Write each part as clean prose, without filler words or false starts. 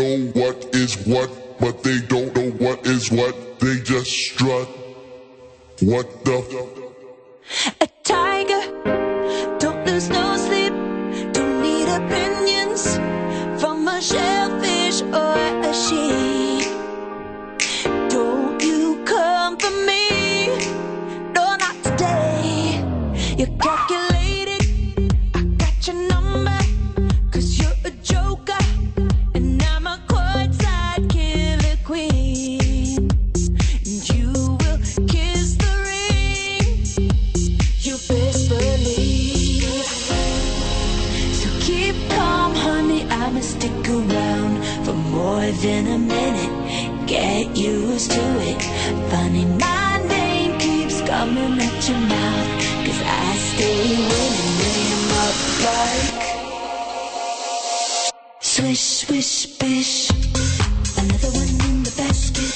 know what is what, but they don't know what is what. They just strut. What the? A tiger, don't lose no sleep. Don't need opinions from a shellfish or a sheep. Don't you come for me, no, not today. You're calculated, I got your number, 'cause you're a joker, and I'm a courtside killer queen. And you will kiss the ring, you best believe. So keep calm, honey, I'ma stick around for more than a minute. Get used to it. Funny, my name keeps coming at your mouth, 'cause I stay winning, lay 'em up like swish, swish, bish. Another one in the basket.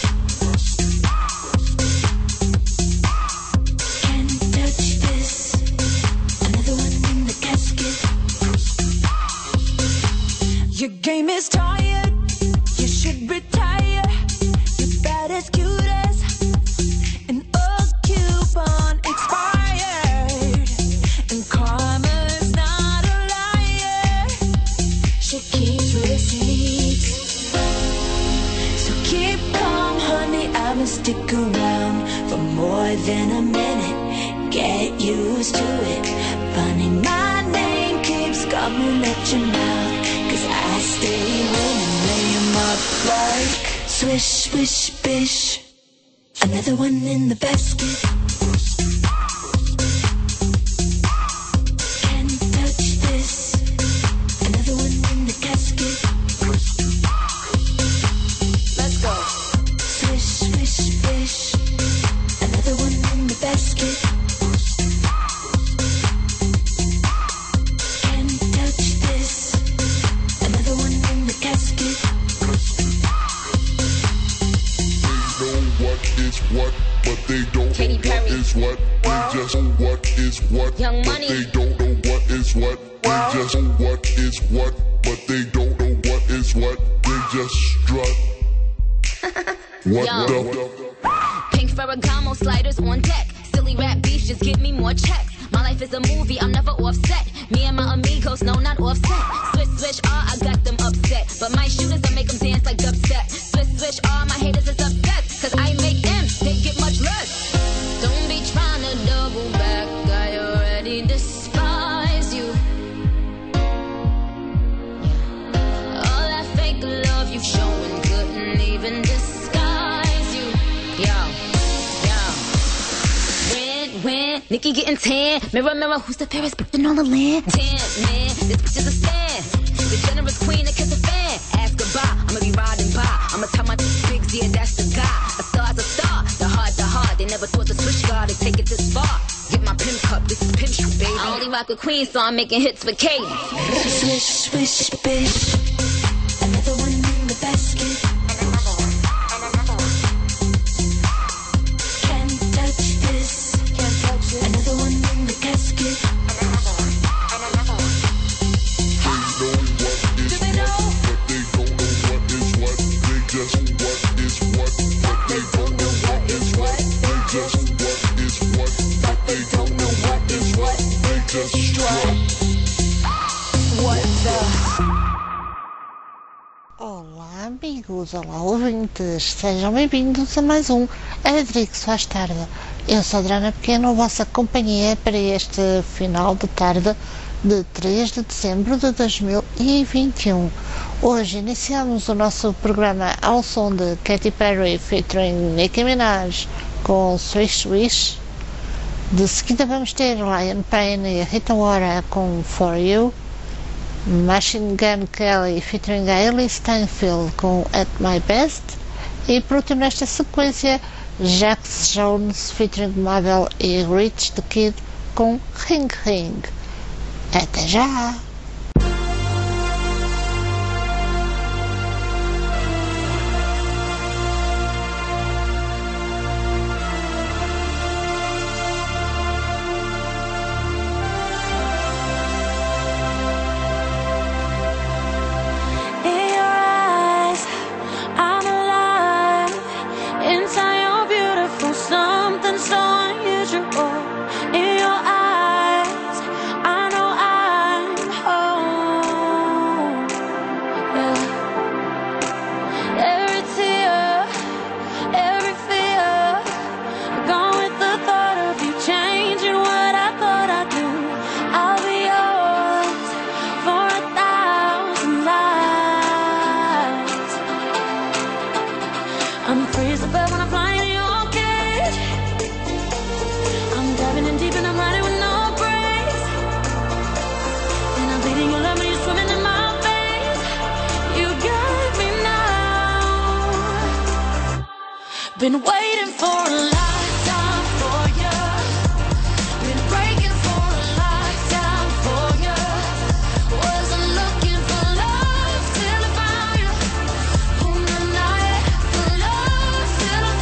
Can't touch this. Another one in the casket. Your game is tired, you should retire. You're bad as cute as an old coupon expired. And karma's not a liar, she keeps receipts. So keep calm, honey, I'ma stick around for more than a minute. Get used to it. Funny, my name keeps coming at your mouth, 'cause I stay winning, lay 'em up like swish, swish, bish. Another one in the basket. Can't touch this. Another one in the casket. Let's go. Swish, swish, bish. Another one in the basket. Can't touch this. Another one in the casket. What is what, but they don't Katy know what Perry. is what. They just know what is what, Young but Money. they don't know what is what. They just know what is what, but they don't know what is what. They just strut. What Yo. the? Pink Ferragamo sliders on deck. Silly rap beef, just give me more checks. My life is a movie, I'm never offset. Me and my amigos, no, not offset. Switch, switch, I got them upset. But my shooters, I make them dance like dubstep. Switch, switch, my haters is upset. 'Cause I make them, they get much less. Don't be trying to double back, I already despise you. All that fake love you showing couldn't even disguise you. Yo. When Nikki getting tan, mirror, mirror, who's the fairest birthing on the land? Tan, man, this bitch is a stand. The generous queen that kiss a fan. Ask goodbye, I'ma be riding by. I'ma tell my bigs, yeah, that's the guy. A star's a star, the heart. They never thought the switch guard to take it this far. Get my pimp cup, this is pimp shoe, baby. I only rock with queens, so I'm making hits for Katie. Swish, swish, bish. Another one in the basket. Can't touch this. Another one in the casket. They know what is what, but they don't know what is what. They just know what is what, but they don't know what is what. They just know what is what, but they don't know what is what. They just strut. What the? Olá amigos, olá ouvintes, sejam bem-vindos a mais um Adrix faz tarde. Eu sou a Adriana Pequeno, a vossa companhia para este final de tarde de 3 de dezembro de 2021. Hoje iniciamos o nosso programa ao som de Katy Perry featuring Nicki Minaj com Swish Swish. De seguida vamos ter Lion Payne e Rita Ora com For You, Machine Gun Kelly featuring Hailey Steinfeld com At My Best e por último nesta sequência Jax Jones featuring Mabel e Rich the Kid com Ring Ring. Até já! Been waiting for a lifetime for you. Been breaking for a lifetime for you. Wasn't looking for love till I found you. On the night for love till I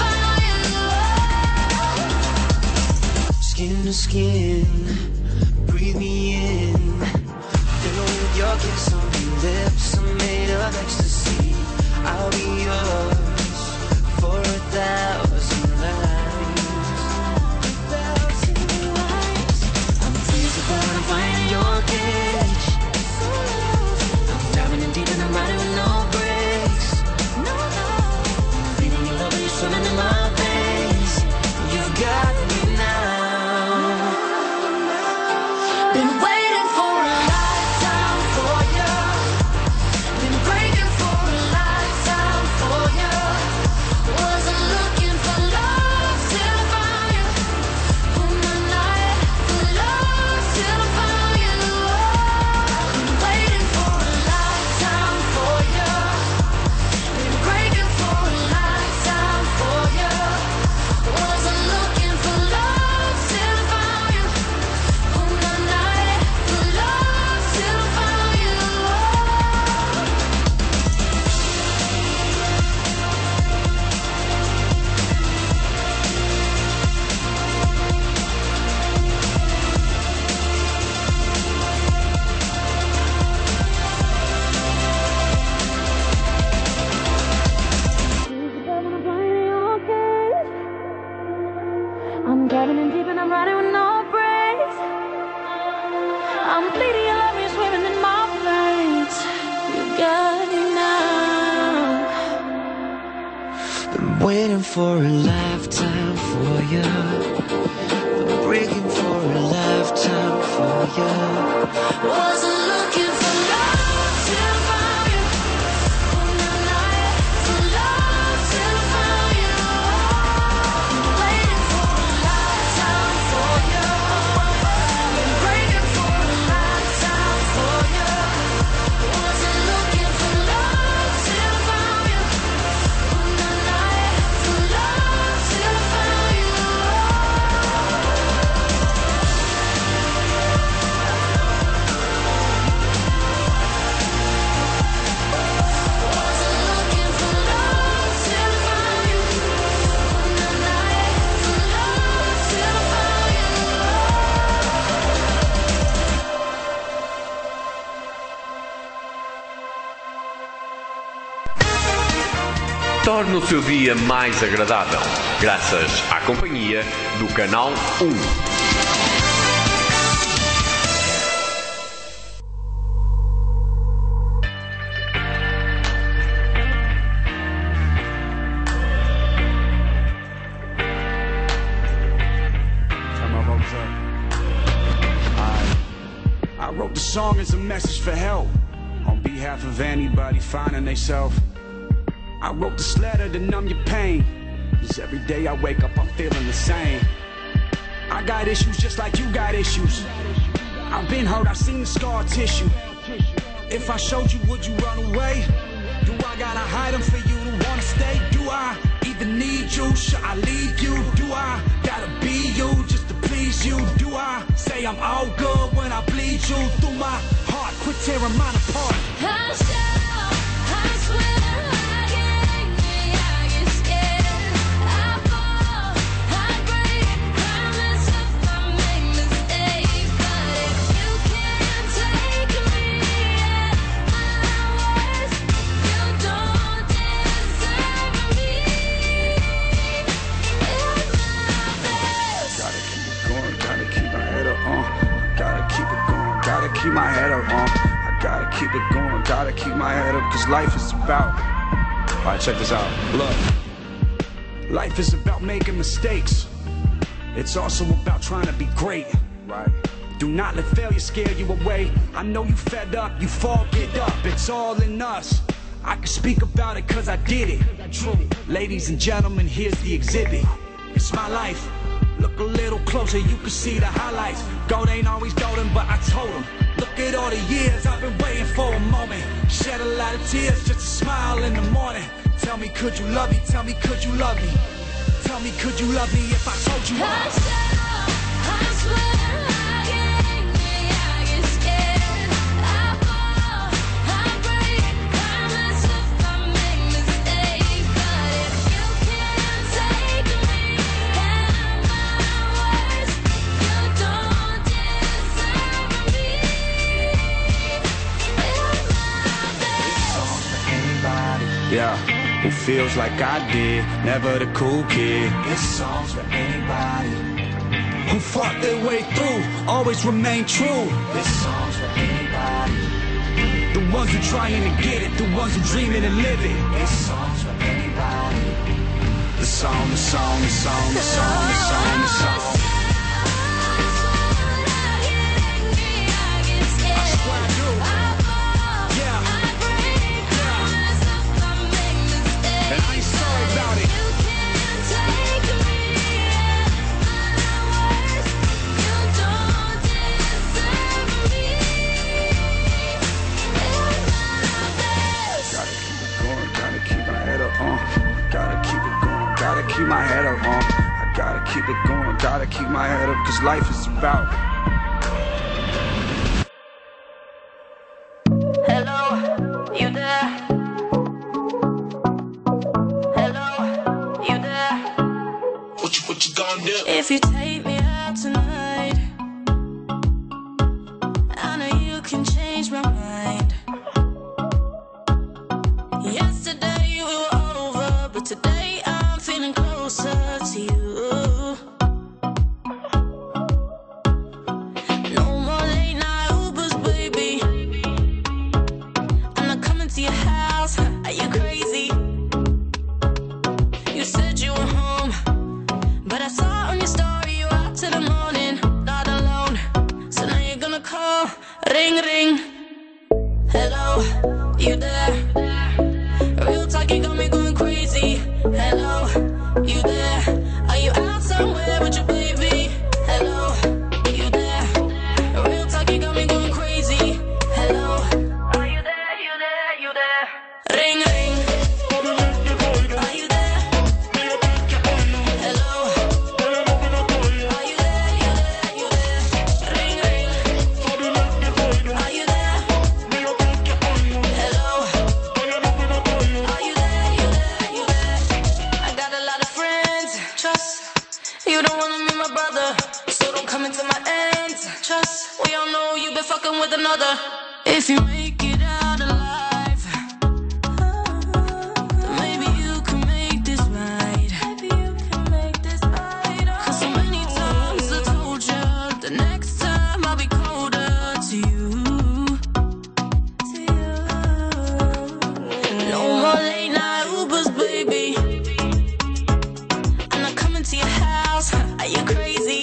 found you. Skin to skin, breathe me in. Fill with your kiss on your lips, I'm made of ecstasy. I'll be yours for 1,000 lives. I'm freezing but I'm finding your cage. I'm diving in deep and I'm riding with no brakes. I'm feeling your love and you're swimming in my veins. You've got me now. Been waiting for a lifetime for you. Been breaking for a lifetime for you. Wasn't looking for love till I found you. On the night for love till I found you. Been waiting for a lifetime for you. Been breaking for a lifetime for you. Wasn't looking for love till I found you. On the night for love till I found you. I'm diving in deep and I'm riding with no brakes. I'm bleeding, your love is swimming in my veins. You got me now. Been waiting for a lifetime for you. Been breaking for a lifetime for you. Wasn't looking for love till I found you. On the night for love till I found you. Been waiting for a lifetime for you. Been breaking for a lifetime for you. Wasn't looking for love till I found you. On the night for love till I found you. Wasn't looking for love till I found you. On the night for love till I found you. Torne o seu dia mais agradável, graças à companhia do Canal 1. Turn my vocals up. I wrote the song as a message for help on behalf of anybody finding themselves. I wrote this letter to numb your pain, 'cause every day I wake up I'm feeling the same. I got issues just like you got issues. I've been hurt, I've seen the scar tissue. If I showed you, would you run away? Do I gotta hide them for you to wanna stay? Do I even need you? Should I leave you? Do I gotta be you just to please you? Do I say I'm all good when I bleed you through my heart? Quit tearing mine apart. I swear I get scared. I fall, I break, I mess up, I make mistakes. But if you can't take me at my worst, you don't deserve me at my best. Gotta keep it going, gotta keep my head up, gotta keep it going, gotta keep my head up, I gotta keep it going, gotta keep my head up, 'cause life is about. Alright, check this out. Look, life is about making mistakes. It's also about trying to be great. Right. Do not let failure scare you away. I know you fed up, you fall, get up. It's all in us. I can speak about it 'cause I did it. True. Ladies and gentlemen, here's the exhibit. It's my life. Look a little closer, you can see the highlights. Gold ain't always golden, but I told them. Look at all the years I've been waiting for a moment. Shed a lot of tears just to smile in the morning. Tell me, could you love me? Tell me, could you love me? Tell me, could you love me if I told you I swear I get scared. I fall, I break, I mess up, I make mistakes. But if you can't take me at my worst, you don't deserve me in my best. Anybody, yeah, who feels like I did, never the cool kid. This song's for anybody who fought their way through, always remain true. This song's for anybody, the ones who trying to get it, the ones who dreaming and living. This song's for anybody. The song, the song, the song, the song, the song, the song. And I ain't sorry about it. Gotta keep my head up, gotta keep it going, gotta keep my head up, I gotta keep it going, gotta keep my head up, cause life is about. Hello, you there? Hello, you there? What you gonna do? If you take me out tonight, I know you can change my mind. Yesterday you were over, but today I'm feeling closer to you. No more late night Ubers, baby. I'm not coming to your house. Are you crazy? You said you were home, but I saw on your story you out till the morning, not alone. So now you're gonna call, ring ring. Hello, you there? Real talk, you got me going crazy. Hello, you there? Are you out somewhere with your baby? Hello, you there? Real talk, you got me going crazy. Hello, are you there? You there? You there? Ring ring. Are you there? Hello. Are you there? You there? You there? Ring ring. Are you there? Hello. Are you there? You there? You there? I got a lot of friends. Trust. You don't wanna meet my brother, so don't come into my ends. Trust. We all know you've been fucking with another. If you make it out alive, maybe you can make this right. Maybe you can make this right. 'Cause so many times I told you the next time I'll be colder to you. No more late night Ubers, baby. I'm not coming to your house. Are you crazy?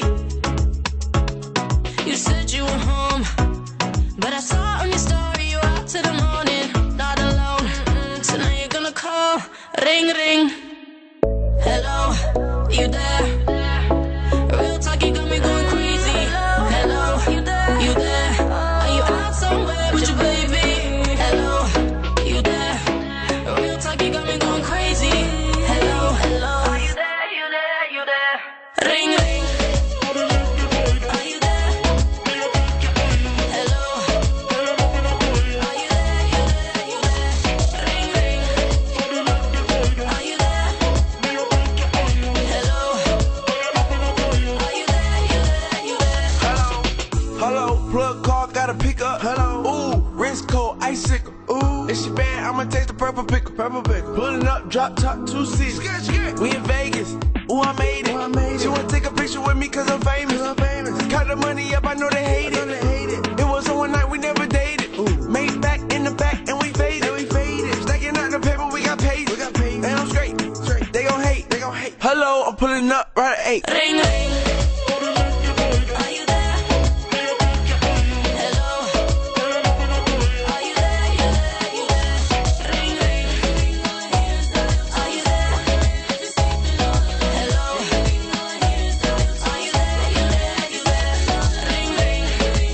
You said you were home, but I saw on your story you out till the morning, not alone. So now you're gonna call, ring ring. Hello, you there? Real talk, you got me going crazy. Hello, you there? You there? Are you out somewhere with your baby? Hello, you there? Real talk, you got me going crazy. Hello, hello. Are you there? You there? You there? Ring ring. Are you there? Hello. Are you there? You there? You there? Ring ring. Are you there? Hello. Are you there? You there? You there? Hello, plug call, gotta pick up. Hello, ooh, wrist cold, icicle. Ooh, if she bad, I'ma take the purple pickle. Pulling up, drop top, 2 seats. We in Vegas. Ooh, I made it. She wanna take a picture with me 'cause I'm famous. Count the money up, I know they hate it. It was on one night, we never dated. Made back in the back, and we faded. Stacking out the paper, we got paid. And I'm straight. They gon' hate. Hello, I'm pulling up right at 8. Ring ring. Are you there? Hello. Are you there? You there? You there? Ring ring. Are you there? Hello. Are you there? You there? You there? Ring ring.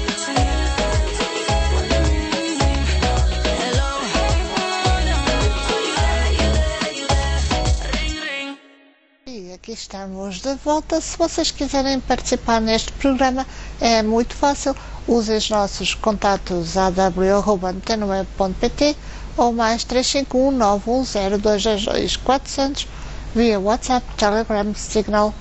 Hello. Are you there? You there? You there? Ring ring. aqui estamos de volta. Se vocês quiserem participar neste programa, é muito fácil. Usem os nossos contatos aw@antena.pt ou mais 351 910 222 400 via WhatsApp, Telegram, Signal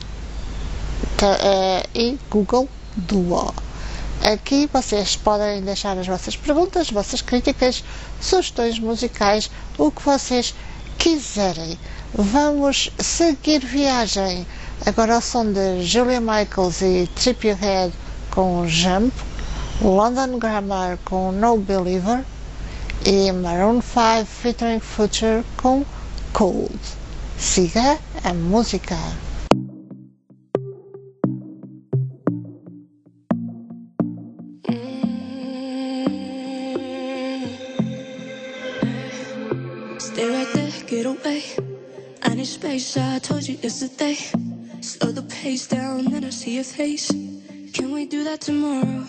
e Google Duo. Aqui vocês podem deixar as vossas perguntas, as vossas críticas, sugestões musicais, o que vocês quiserem. Vamos seguir viagem agora ao som de Julia Michaels e Trip Your Head com Jump, London Grammar com No Believer e Maroon 5 featuring Future com Cold. Siga a música. Stay right there, get away. I need space, I told you yesterday. Slow the pace down, then I see your face. Can we do that tomorrow?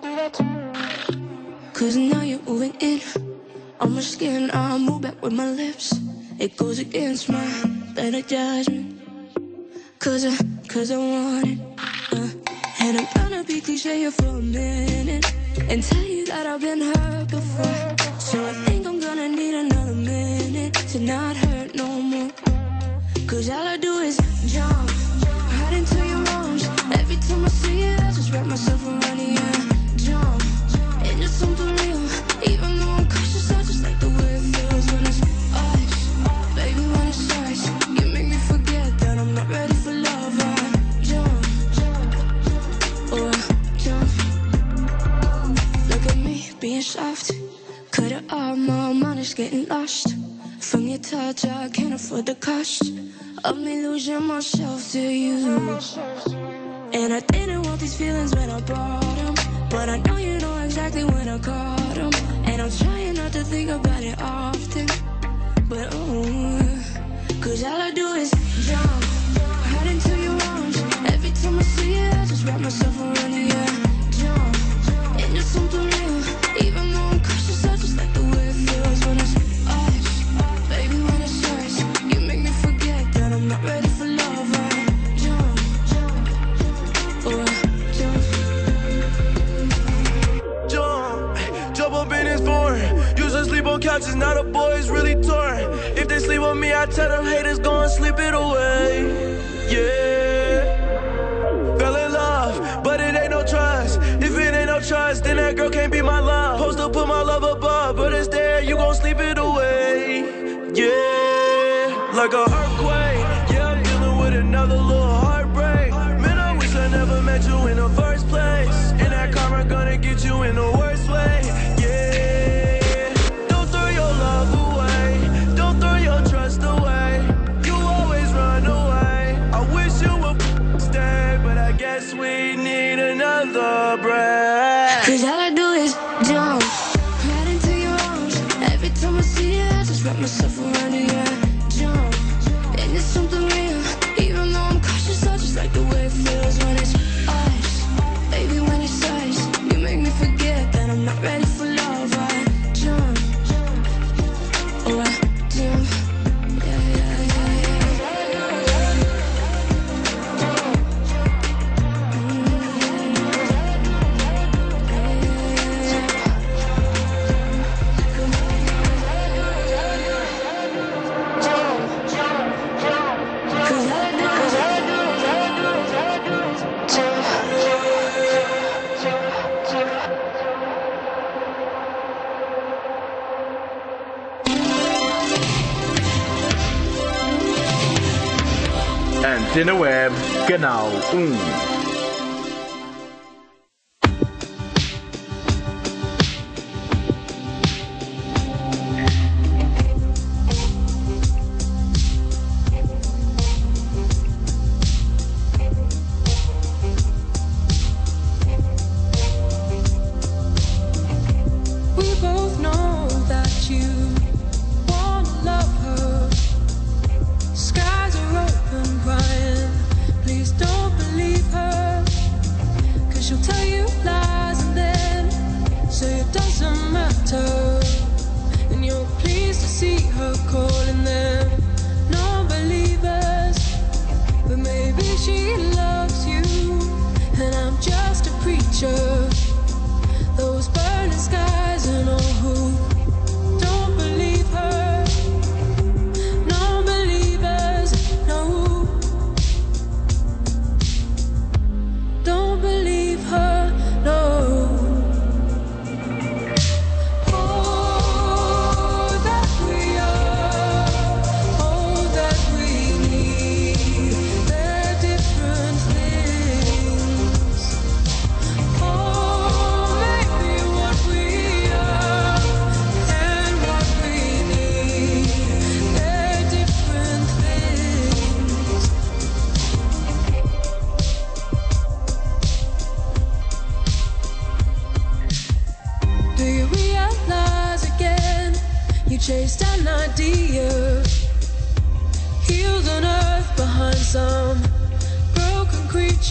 Cause now you're moving in on my skin, I'll move back with my lips. It goes against my better judgment. Cause I want it. And I'm gonna be cliche here for a minute and tell you that I've been hurt before. So I think I'm gonna need another minute to not hurt no more. Cause all I do is jump right into your arms. Every time I see it, I just wrap myself around you. Jump into something real. Even though I'm cautious, I just like the way it feels when it's us. Baby, when it starts, you make me forget that I'm not ready for love. I jump, oh I jump. Look at me, being soft. Cut it off, my mind is getting lost. From your touch, I can't afford the cost of me losing myself to you. And I didn't want these feelings when I brought them, but I know you know exactly when I caught them. And I'm trying not to think about it often, but cause all I do is jump right into your arms. Every time I see it, I just wrap myself around you. Jump into something real. Even though I'm cautious, I just like the way it feels when it's us. Baby, when it starts, you make me forget that I'm not ready for love. I jump, oh I Jump up in his foreign. Used to sleep on couches, now the boys really torn. If they sleep on me, I tell them haters go and sleep it away. Yeah. Fell in love, but it ain't no trust. If it ain't no trust, then that girl can't be my love. Supposed to put my love above, but it's there, you gon' sleep it away. Yeah. Like a earthquake. Yeah, I'm dealing with another little heartbreak. Man, I wish I never met you in the first place. And that karma gonna get you in the worst way. Yeah. Don't throw your love away. Don't throw your trust away. You always run away. I wish you would stay, but I guess we need another breath. Cause all I do is jump right into your arms. Every time I see it, I just wrap myself around you. Jump, and it's something real. Even though I'm cautious, I just like the way it feels when it's us. Baby, when it starts, you make me forget that I'm not ready for love. I jump, oh I jump. Yeah, yeah, yeah, Antena Web, Canal 1. We both know that you wanna love her. Skies are open, crying. Please don't believe her.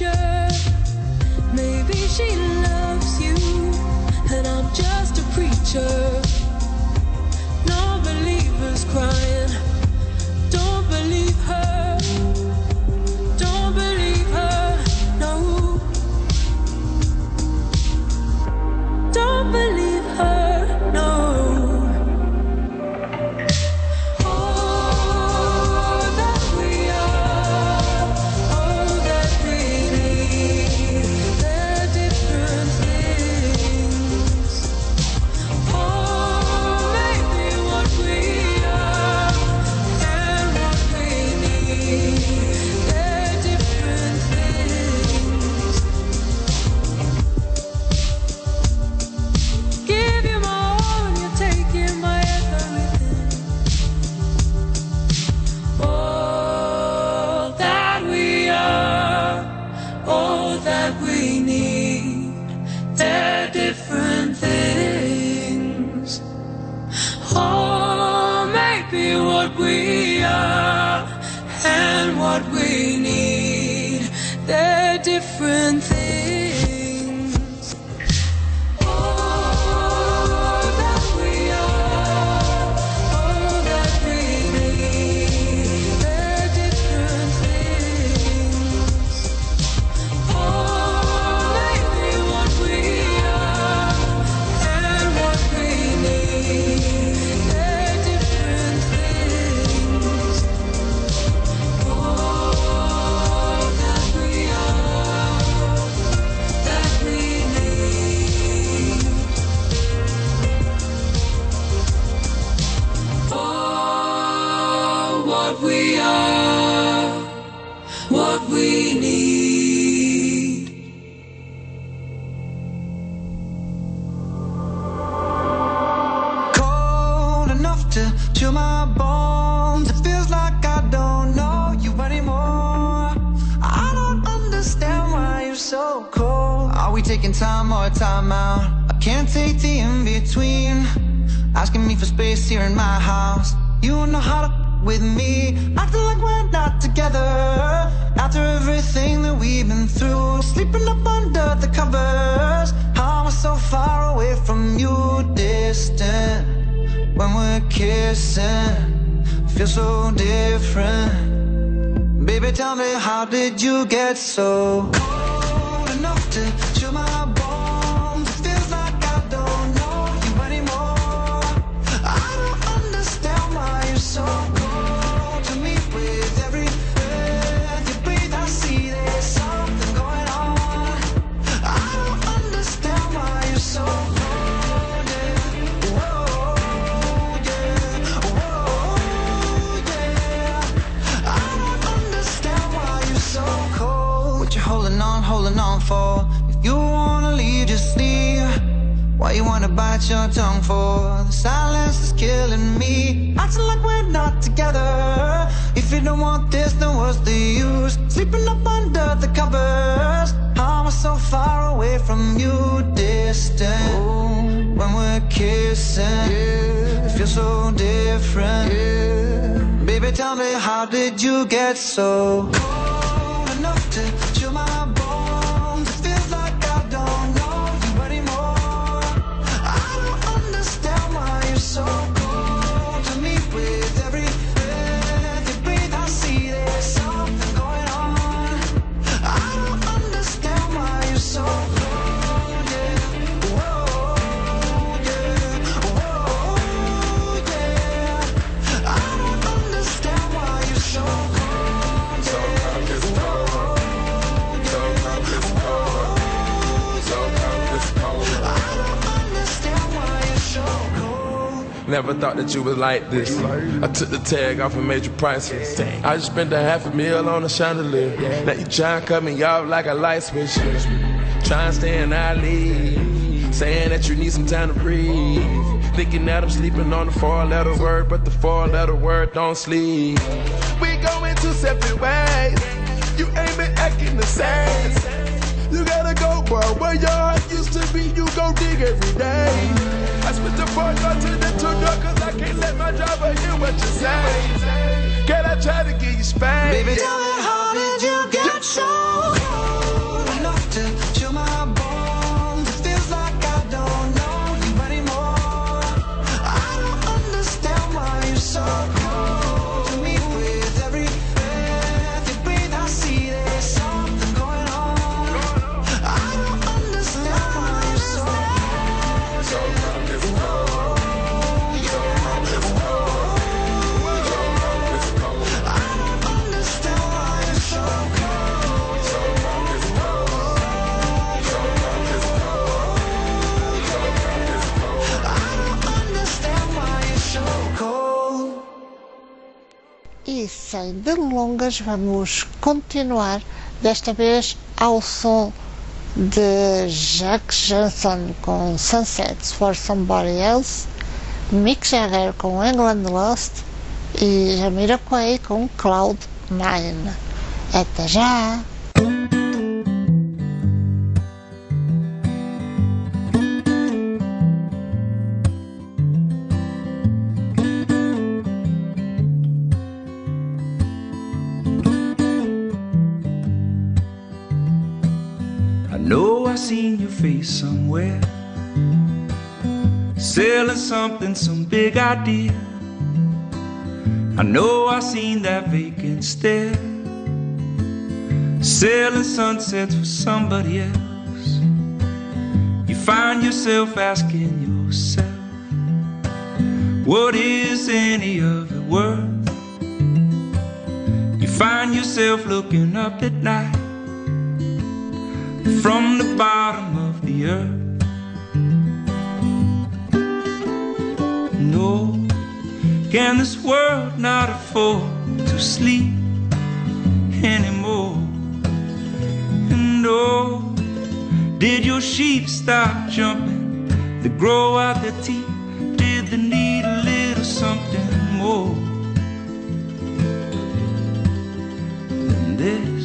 preacher. Maybe she loves you, and I'm just a preacher. No believers crying. Don't believe her. Don't believe her. No. Don't believe her. No. What we are and what we need, they're different things. All that we are, all that we need, they're different things. Oh, maybe what we are and what we need, they're different things. All that we are, that we need. Oh, what we are, what we need. Cold enough to chill my bones. It feels like I don't know you anymore. I don't understand why you're so cold. Are we taking time or time out? I can't take the in-between. Asking me for space here in my house. You don't know how to with me, acting like we're not together. After everything that we've been through, sleeping up under the covers. How am I so far away from you, distant? When we're kissing, feel so different. Baby, tell me, how did you get so cold enough to chill my bones? It feels like I don't know you anymore. I don't understand why you're so cold. With every breath you breathe, I see there's something going on. I don't understand why you're so cold, yeah. Whoa, yeah. Whoa, yeah. I don't understand why you're so cold. What you holding on for? If you wanna leave, just leave. Why you wanna bite your tongue for? The silence is killing me. Acting like we're not together. If you don't want this, then what's the use? Sleeping up under the covers. How am I so far away from you, distant? Oh, when we're kissing, yeah. It feels so different, yeah. Baby, tell me, how did you get so cold enough to chill my bones? It feels like I don't know you anymore. I don't understand why you're so cold to me. With every breath you breathe, I see there's something going on. I don't understand why you're so cold, yeah. Whoa, yeah. Whoa, yeah. I don't understand why you're so cold, yeah. So cold, it's cold. So cold, it's cold. So cold, it's cold. I don't understand why you're so cold. Never thought that you was like this. I took the tag off and made you priceless. I just spent $500,000 on a chandelier. Now you try and cut me off like a light switch. Try and stay in our league, saying that you need some time to breathe. Thinking that I'm sleeping on the 4-letter word, but the 4-letter word don't sleep. We going two separate ways. You ain't been acting the same. You gotta go, boy, where your heart used to be. You go dig every day. I switch the 4-door to the 2-door, cause I can't let my driver hear what you say. Can I try to give you space? Baby, tell me, how did you get so cold? sem delongas, vamos continuar, desta vez ao som de Jack Johnson com Sunsets for Somebody Else, Mick Jagger com England Lost e Jamiroquai com Cloud 9. Até já! I seen your face somewhere, selling something, some big idea. I know I seen that vacant stare, selling sunsets for somebody else. You find yourself asking yourself, what is any of it worth? You find yourself looking up at night from the bottom of the earth. No, can this world not afford to sleep anymore? And oh, did your sheep stop jumping to grow out their teeth? Did they need a little something more than this?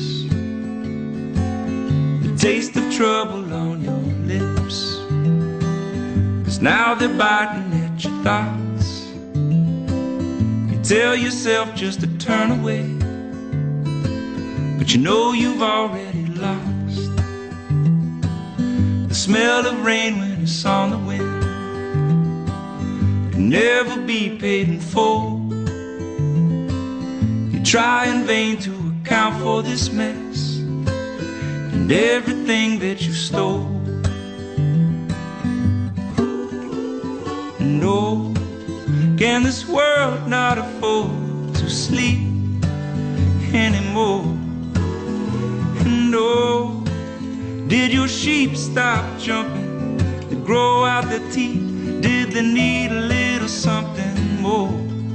Taste of trouble on your lips, 'cause now they're biting at your thoughts. You tell yourself just to turn away, but you know you've already lost. The smell of rain when it's on the wind can never be paid in full. You try in vain to account for this mess and everything that you stole. No, can this world not afford to sleep anymore? And oh, did your sheep stop jumping to grow out their teeth? Did they need a little something more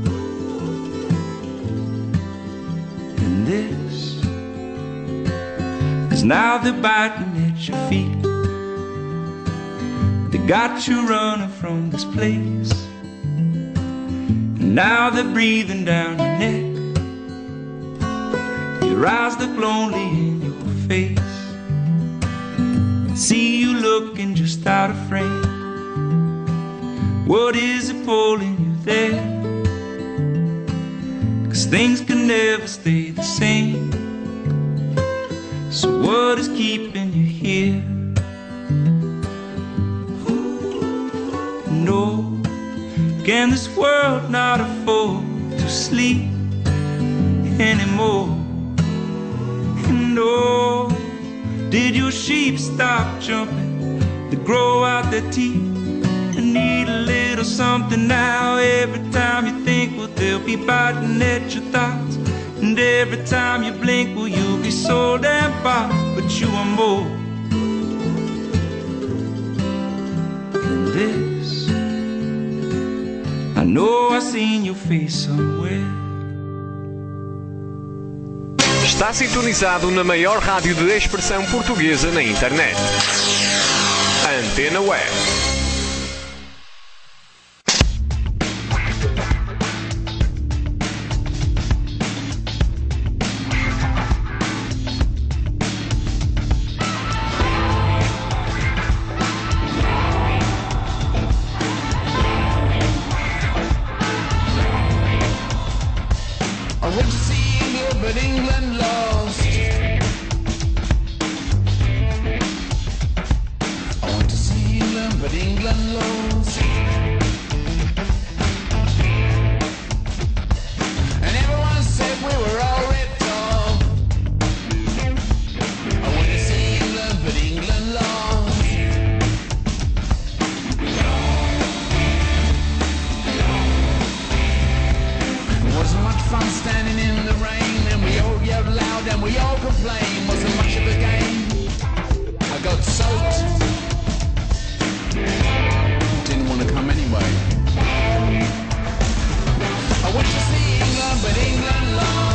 than this? 'Cause now they're biting at your feet. They got you running from this place, and now they're breathing down your neck. Your eyes look lonely in your face, see you looking just out of frame. What is it pulling you there? 'Cause things can never stay the same. So what is keeping you here? No, can this world not afford to sleep anymore? And oh, did your sheep stop jumping to grow out their teeth and need a little something now? Every time you think, well, they'll be biting at your thoughts. And every time you blink, well, you'll be so damn far, but you are more than this. I know I seen your face somewhere. Está sintonizado na maior rádio de expressão portuguesa na internet. Antena Web. I want to see England, but England lost.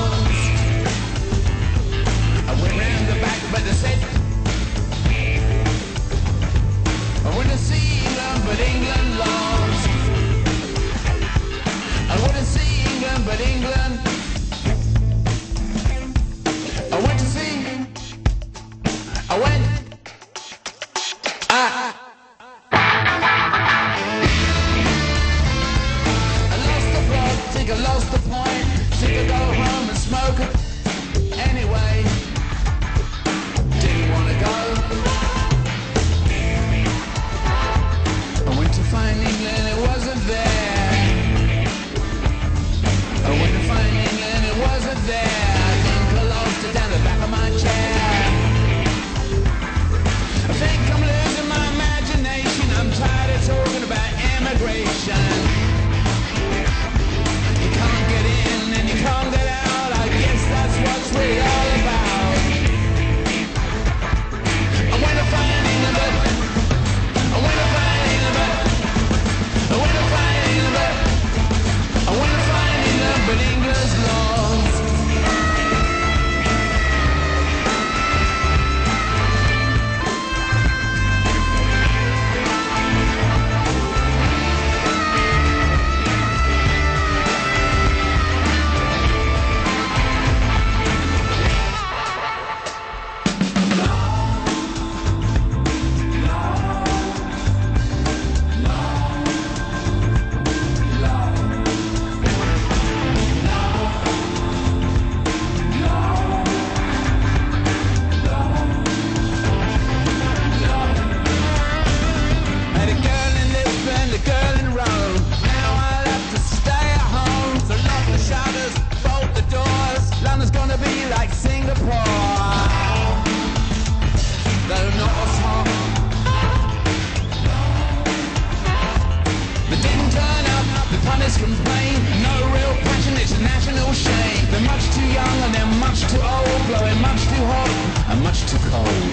just complain. No real passion, it's a national shame. They're much too young and they're much too old, blowing much too hot and much too cold.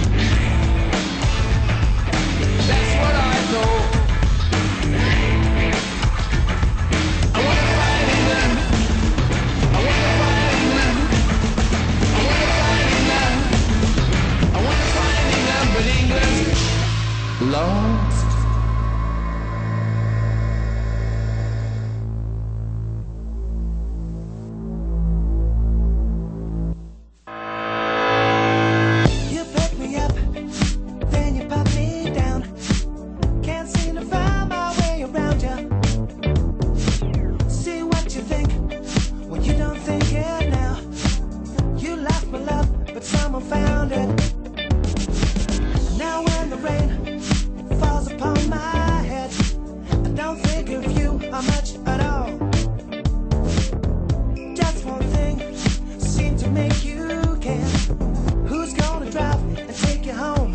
That's what I thought. I wanna fight England. I wanna fight England. I wanna fight England. I wanna fight England, but England's lost. You pick me up, then you pop me down. Can't seem to find my way around you. See what you think when you don't think it now. You lost my love, but someone found it. Now when the rain falls upon my head, I don't think of you much at all. Just one thing seemed to make you care. Who's gonna drive and take you home?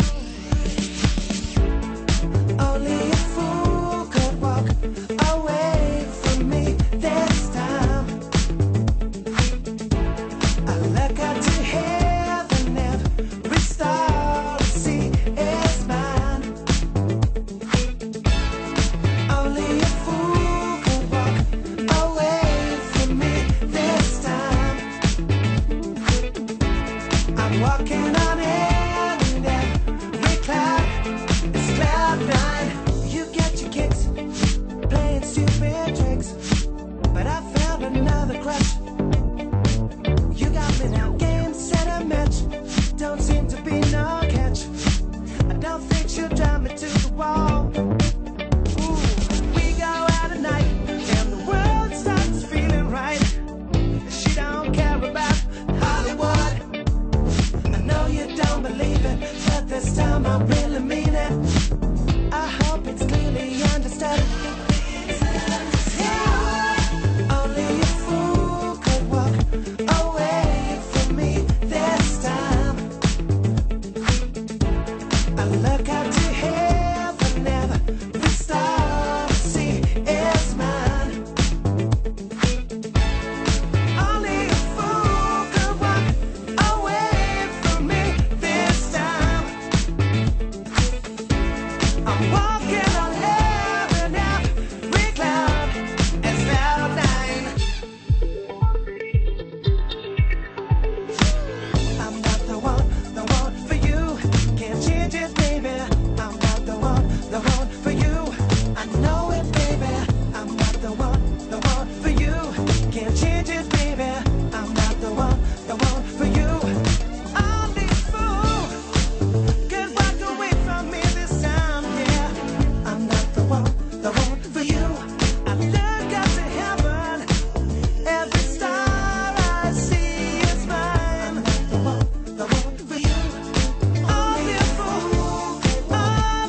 Only a fool could walk away from me this time. I look out to heaven, every star I see is mine. Only a fool could walk away from me this time. I'm walking on air and every cloud is cloud nine. You get your kicks playing stupid tricks, but I found another crush. You got me now, game, set, and match. Don't seem to be no catch. I don't think she'll drive me to the wall. Ooh, we go out at night and the world starts feeling right. She don't care about Hollywood. I know you don't believe it, but this time I really mean it. I hope it's clearly understood. Yeah. Only a fool could walk away from me this time. I look out to heaven, every star I see is mine. Only a fool could walk away from me this time. I'm walking on air and every cloud is cloud nine. I'm not the one for you. Can't change it, baby. I'm not the one for you. I know it, baby. I'm not the one for you. Can't change it, baby. I'm not the one for you. Only a fool could walk away from me this time, yeah. I'm not the one for you. I look up to heaven, every star I see is mine. I'm not the one for you. Only a fool could walk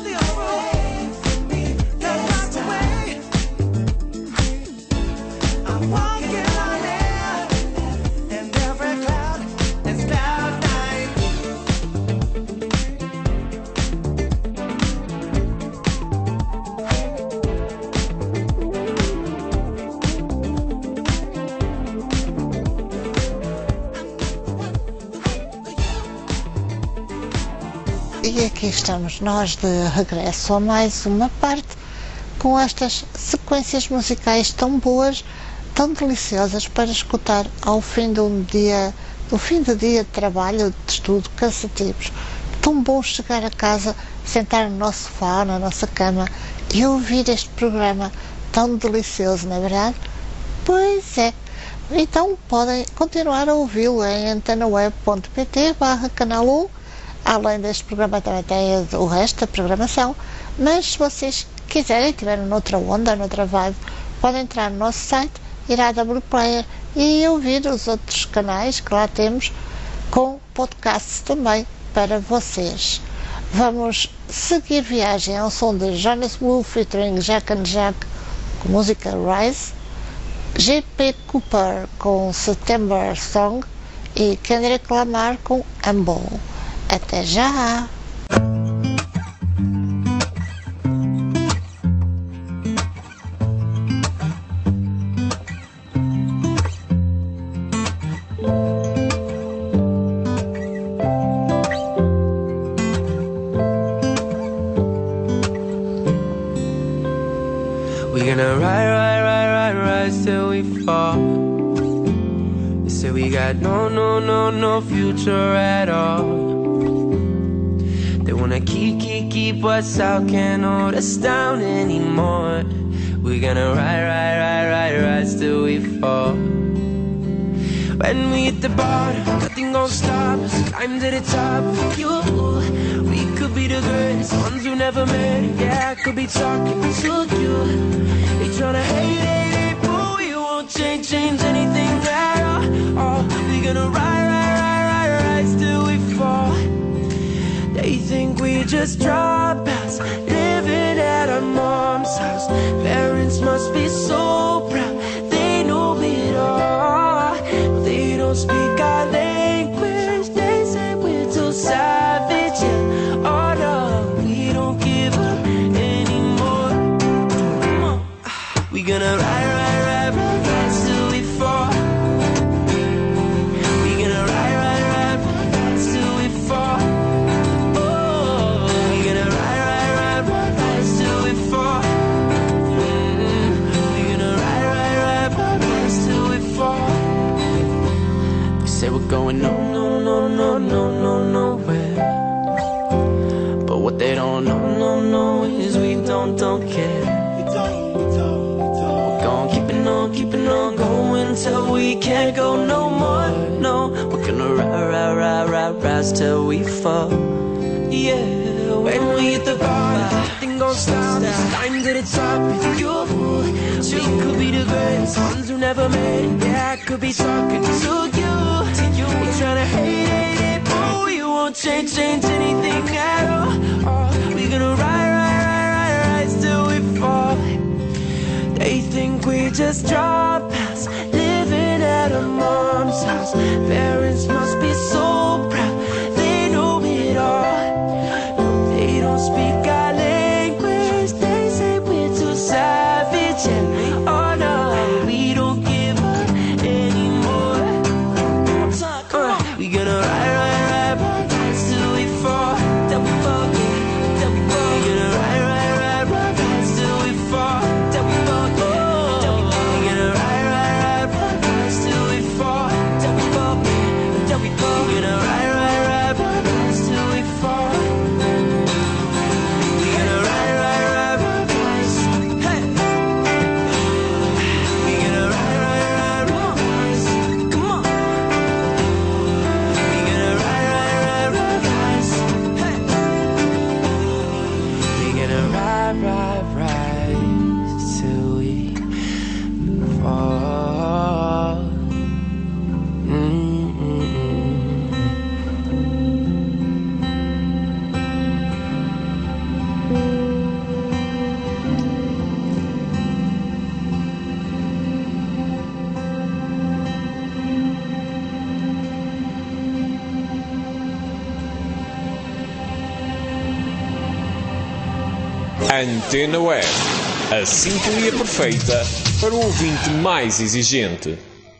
away. I'm walking on air, and every cloud is cloud nine. E aqui estamos nós de regresso a mais uma parte com estas sequências musicais tão boas, tão deliciosas para escutar ao fim de um dia, do fim do dia de trabalho, de estudo, cansativos. Tão bom chegar a casa, sentar no nosso sofá, na nossa cama e ouvir este programa tão delicioso, não é verdade? Pois é. Então podem continuar a ouvi-lo em antenaweb.pt/canal 1. Além deste programa também tem o resto da programação, mas se vocês quiserem, tiverem noutra onda, noutra vibe, podem entrar no nosso site, ir à W Player e ouvir os outros canais que lá temos com podcasts também para vocês. Vamos seguir viagem ao som de Jonas Blue featuring Jack and Jack com música Rise, J.P. Cooper com September Song e Kendrick Lamar com Humble. Até já! say we got no future at all. They wanna keep us out, can't hold us down anymore. We're gonna rise till we fall. When we hit the bottom, nothing gon' stop us. Climb to the top of you. We could be the greatest ones who never met it. Yeah, I could be talking to you. They tryna hate, but we won't change anything at all. Oh, we gonna rise till we fall. They think we just dropouts, living at our mom's house. Parents must be so proud, they know it all. They don't speak our language, they say we're too savage. Yeah. Oh no, we don't give up anymore. Come on. We gonna rise till we fall. We gonna rise till we fall. Say we're going nowhere. But what they don't know is we don't care. We're gonna keep it on going till we can't go no more. No, we're gonna rise till we fall. Yeah, when we hit the bottom, nothing gon' stop us. Climb to the top with you. We could be the greatest ones who never made it. Yeah, I could be talking to you. We tryna hate, but we won't change anything at all. Oh, we gonna rise till we fall. They think we just dropouts, living at our mom's house. Parents must be so proud, they know it all. No, they don't speak our language, they say we're too savage. And oh no, we don't give up anymore. We gonna rise till we fall. Till we fall, yeah, till we fall. We gonna rise till we fall. Till we fall, yeah, till we fall. We gonna rise till we fall. Till we fall, yeah, till we fall. We gonna rise till we fall. We gonna rise, hey. We gonna rise, come on. Rise till we fall. Antena Web, a sintonia perfeita para o ouvinte mais exigente.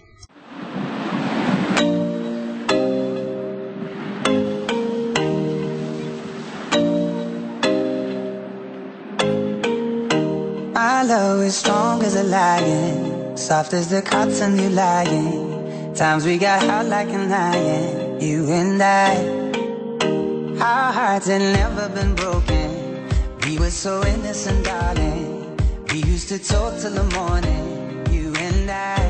My love is strong as a lion, soft as the cotton you lying. Times we got hot like an iron, you and I. Our hearts had never been broken. We were so innocent, darling. We used to talk till the morning, you and I.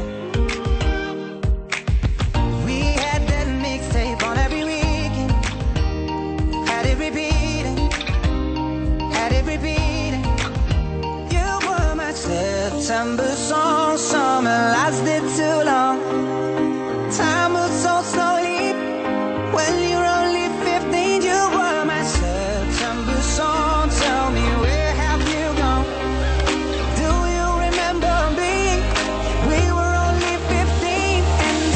We had that mixtape on every weekend. Had it repeating, had it repeating. You were my September song. Summer lasted too long. Time moves so slowly. When you're only 15, you were my September song. Tell me, where have you gone? Do you remember me? We were only 15, and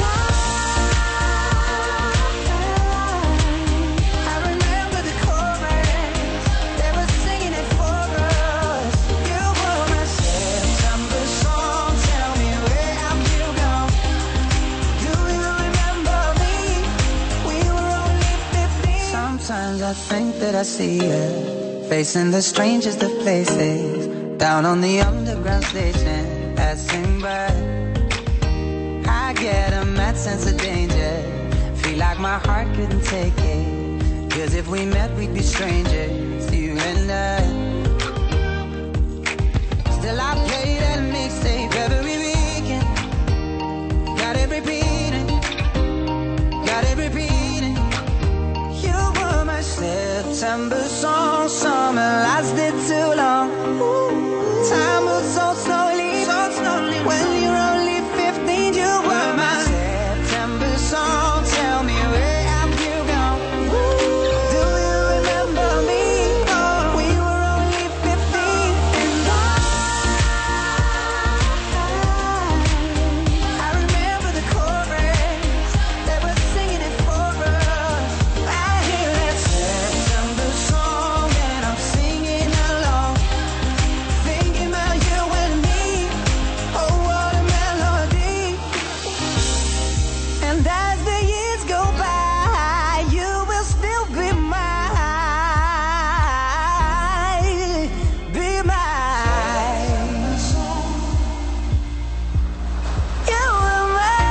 I remember the chorus. They were singing it for us. You were my September song. Tell me, where have you gone? Do you remember me? We were only 15. Sometimes I think that I see you facing the strangest of places, down on the underground station, passing by. I get a mad sense of danger. Feel like my heart couldn't take it. Cause if we met, we'd be strangers, you and I. Still I play that mixtape every weekend. Got it repeating, got it repeating. You were my September song, summer lasted too long. Time moves so slowly, so slowly. When you're only 15, you were my September song. Tell me where have you gone? Do you remember me? Oh, we were only 15, and I remember the chorus. They were singing it for us. I hear that September song, and I'm singing along. Thinking about you and me, oh what a melody. And as the years go by, you will still be mine, be mine. You were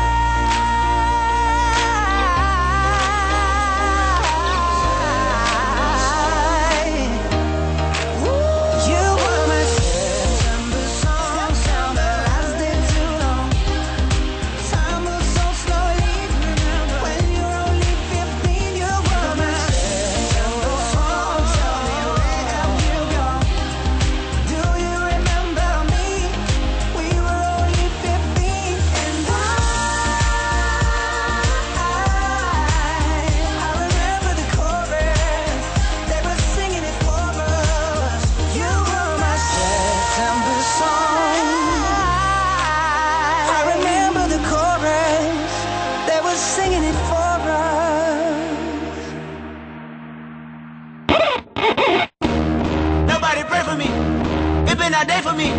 mine. You were my September song, summer lasted too long. Time moves so slowly. When you're only 15, you were my September song. Tell me where have you gone? Do you remember me? We were only 15, and I remember the chorus. They were singing it for us. You were my September song. I remember the chorus. They were singing it for us. Nobody pray for me. It been a day for me.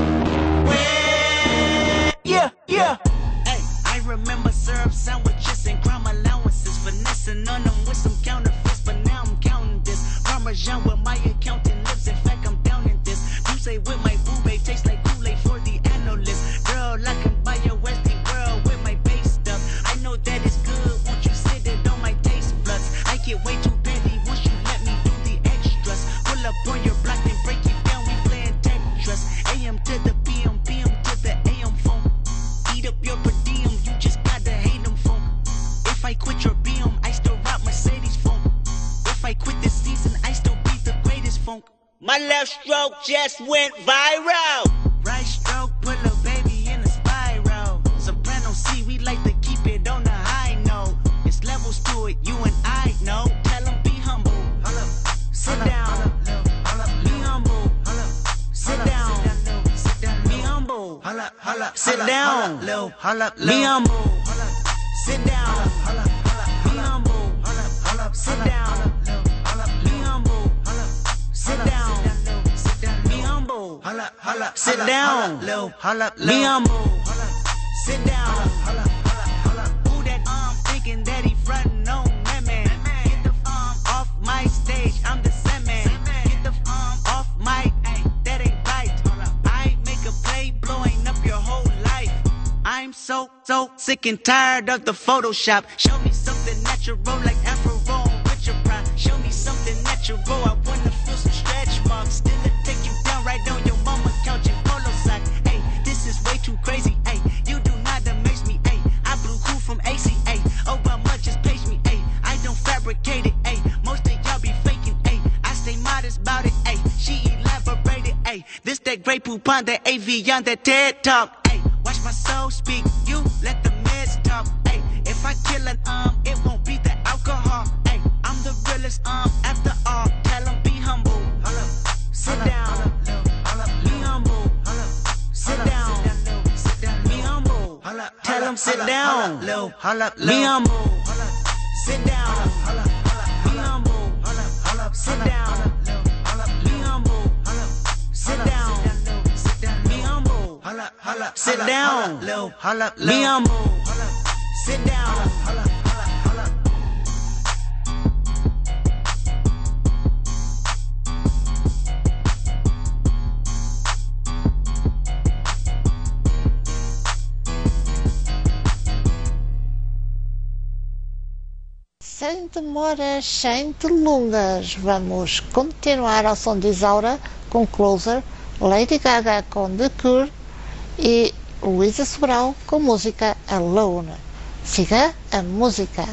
Yeah, yeah. Hey, I remember syrup sandwiches and crime allowances, finessing on them with some counterfeits, but now I'm counting this. Parmesan where my accountant lives, in fact I'm down in this. You say with my boo babe tastes like Kool-Aid for the analyst. Girl, I can buy your Westie world with my base stuff. I know that it's good, won't you sit it on my taste buds? I get way too petty once you let me do the extras. Pull up on your block and break it down, we playing Tetris. AM to the PM, PM to the AM phone. Eat up your per diem, you just gotta hate them phone. If I quit your BM, I still rock Mercedes phone. If I quit this season, I still be the greatest funk. My left stroke just went viral. Right stroke put a baby in a spiral. Soprano C, we like to keep it on the high note. It's levels to it, you and I know. Tell them be humble. Sit down. Be humble. Sit down. Be humble. Sit down. Be humble. Sit down. Be humble. Sit down. Be humble. Sit down. Be humble. Sit down. Be humble. Sit down. Who that thinking that he frontin' on that man? Get the off my stage, I'm the same man. Get the off my, that ain't right. I make a play blowing up your whole life. I'm so sick and tired of the Photoshop. Show me something natural like Afro with your pride. Show me something natural, I wanna feel some stretch marks. Still take you down right on your mama couch in polo socks. Hey, this is way too crazy. Hey, you do not amaze me. Hey, I blew cool from ACA. Obama just page me. Hey, I don't fabricate it. Hey, most of y'all be faking. Hey, I stay modest about it. Hey, she elaborated. Hey, this that Grey Poupon, that AV on that TED Talk. Hey, watch my soul speak. You let the meds talk. Hey, if I kill an it won't be the alcohol. Hey, I'm the realest after all. Tell 'em be humble. Sit down. Be humble. Sit down. Be humble. Tell 'em sit down. Be humble. Sit down. Be humble. Sit down. Be humble. Sit down. Be humble. Sit down. Be humble. Sit down. sem demoras, sem delongas, vamos continuar ao som de Isaura com Closer, Lady Gaga com The Cure e Luísa Sobral com música Alone. Siga a música.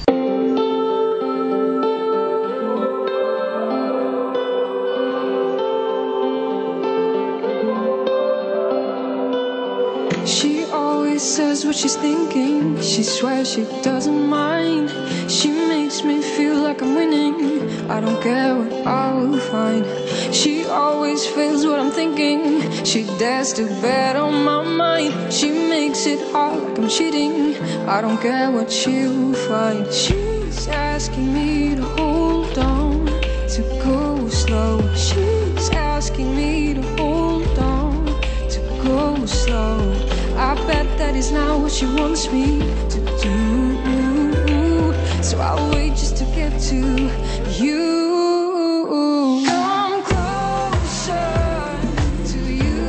She always says what she's thinking. She swears she doesn't mind. She makes me feel like I'm winning. I don't care what I'll find. She always feels what I'm thinking. She dares to bet on my mind. She makes it hard like I'm cheating. I don't care what she'll find. She's asking me to hold on, to go slow. She's asking me to hold on, to go slow. I bet that is not what she wants me to do. So I'll wait just to get to you. Come closer to you.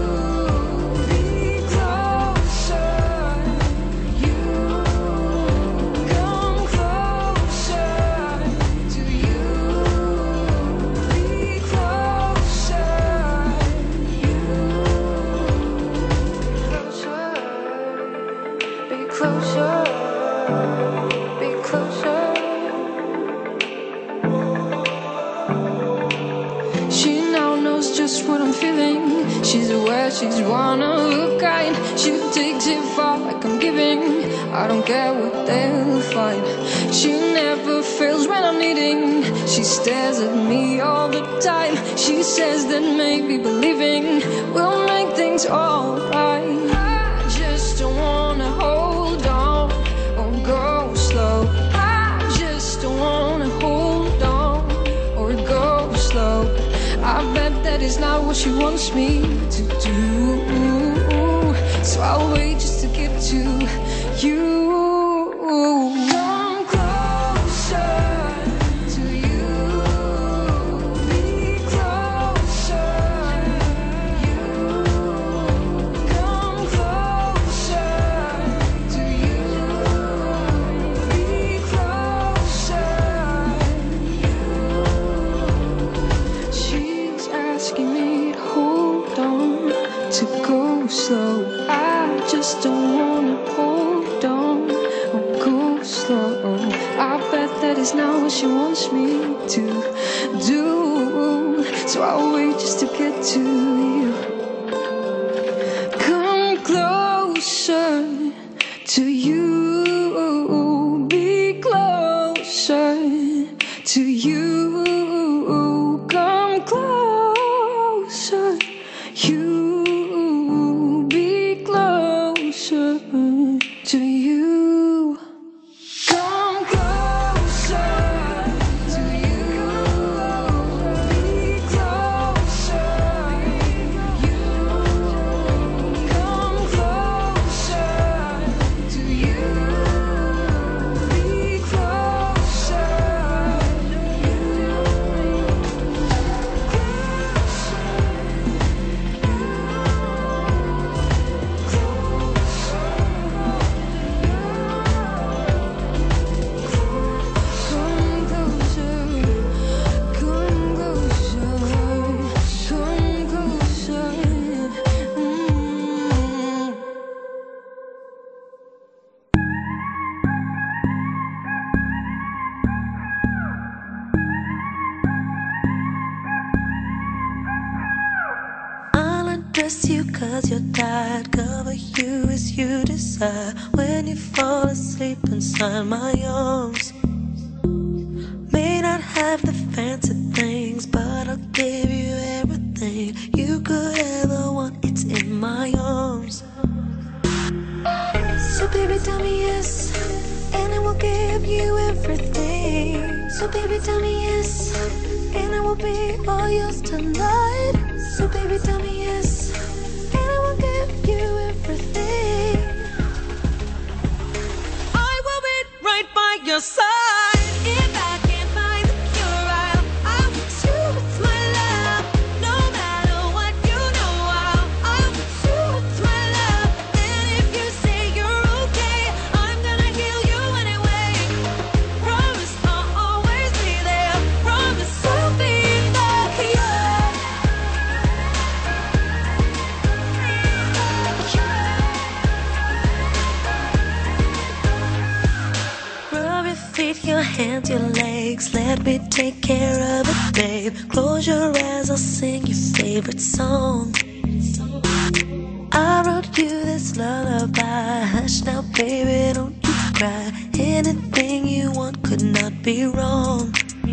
Be closer. You. Come closer to you. Be closer. Be closer, be closer. She now knows just what I'm feeling. She's aware she's one of a kind. She takes it far like I'm giving. I don't care what they'll find. She never fails when I'm needing. She stares at me all the time. She says that maybe believing will make things alright. I just don't wanna hold on or go slow. I just don't wanna hold on or go slow. I bet that is not what she wants me to do. So I'll wait just to get to you. Come closer to you. Be closer. You. Come closer to you. Be closer. She's asking me to hold on, to go slow. I just don't wanna hold on or go slow. I bet that is not what she wants me to do. So I'll wait just to get to you. Come closer to you. Be closer to you. Come closer. You. Be closer to you. Come closer to you. Be closer. You. Come closer to you. Be closer. Come closer, come closer, come closer. I'll undress you 'cause you're tired. Cover you as you desire. When you fall asleep inside my arms, may not have the fancy things, but I'll give you everything you could ever want. It's in my arms. So baby, tell me yes, and I will give you everything. So baby, tell me yes, and I will be all yours tonight. So baby, tell me yes, and I will give you everything. I will be right by your side. If I can't find the cure, I will choose my love. No matter what, you know I'll choose my love. And if you say you're okay, I'm gonna heal you anyway. From feet, your hands, your legs. Let me take care of it, babe. Close your eyes, I'll sing your favorite song. I wrote you this lullaby. Hush now, baby, don't you cry. Anything you want could not be wrong.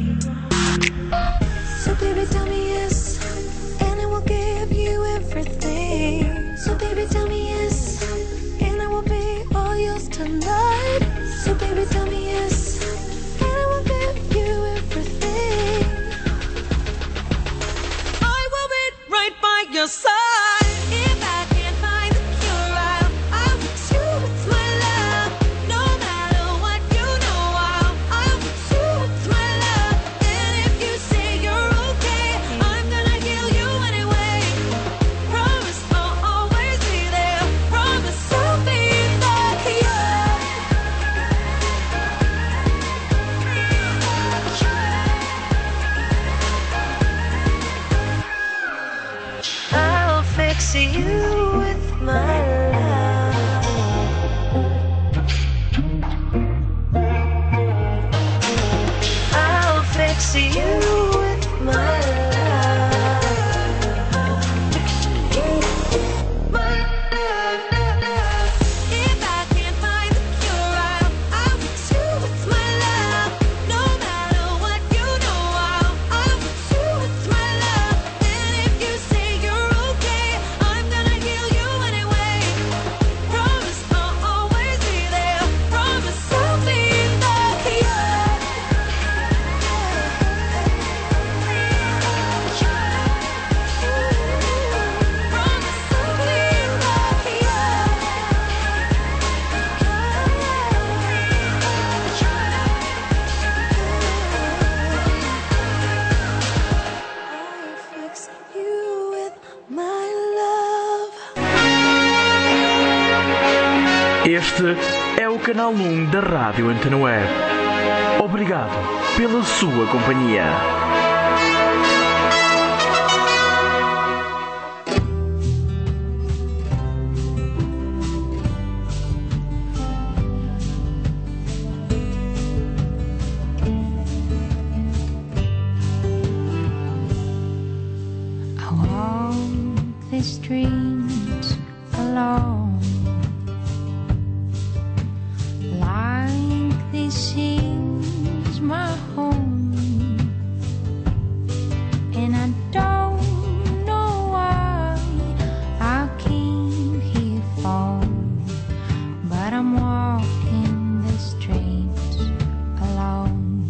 So baby, tell me yes, and I will give you everything. So baby, tell me yes, and I will be all yours tonight. So baby, tell me yes, and I will give you everything. I will be right by your side. If I can't find the cure, I'll fix you with my love. No matter what, you know I'll fix you with my love. And if you say you're okay, I'm gonna heal you anyway. Promise I'll always be there. Promise I'll be there. I'll fix you with my love. I'll fix you with my love. My love. If I can't find the cure, I'll fix you with my love. No matter what, you know I'll fix you with my love. And if you say you're okay, I'm gonna heal you anyway. Promise I'll always be there. Promise I'll be there. I'll fix you with my love. Este é o canal 1 da Rádio Antena Web. Obrigado pela sua companhia. I walk the streets alone, like this is my home, and I don't know why I came here for, but I'm walking the streets alone.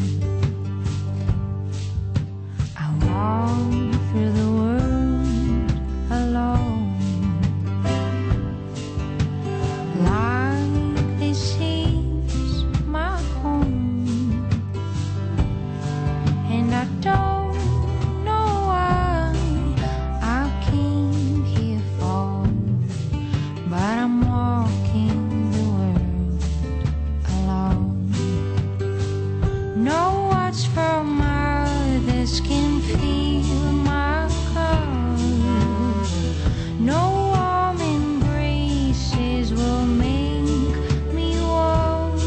I walk through the world alone, like this is my home, and I don't know why I came here for, but I'm walking the world alone. No watch from others can feel my cause. No warm embraces will make me warm.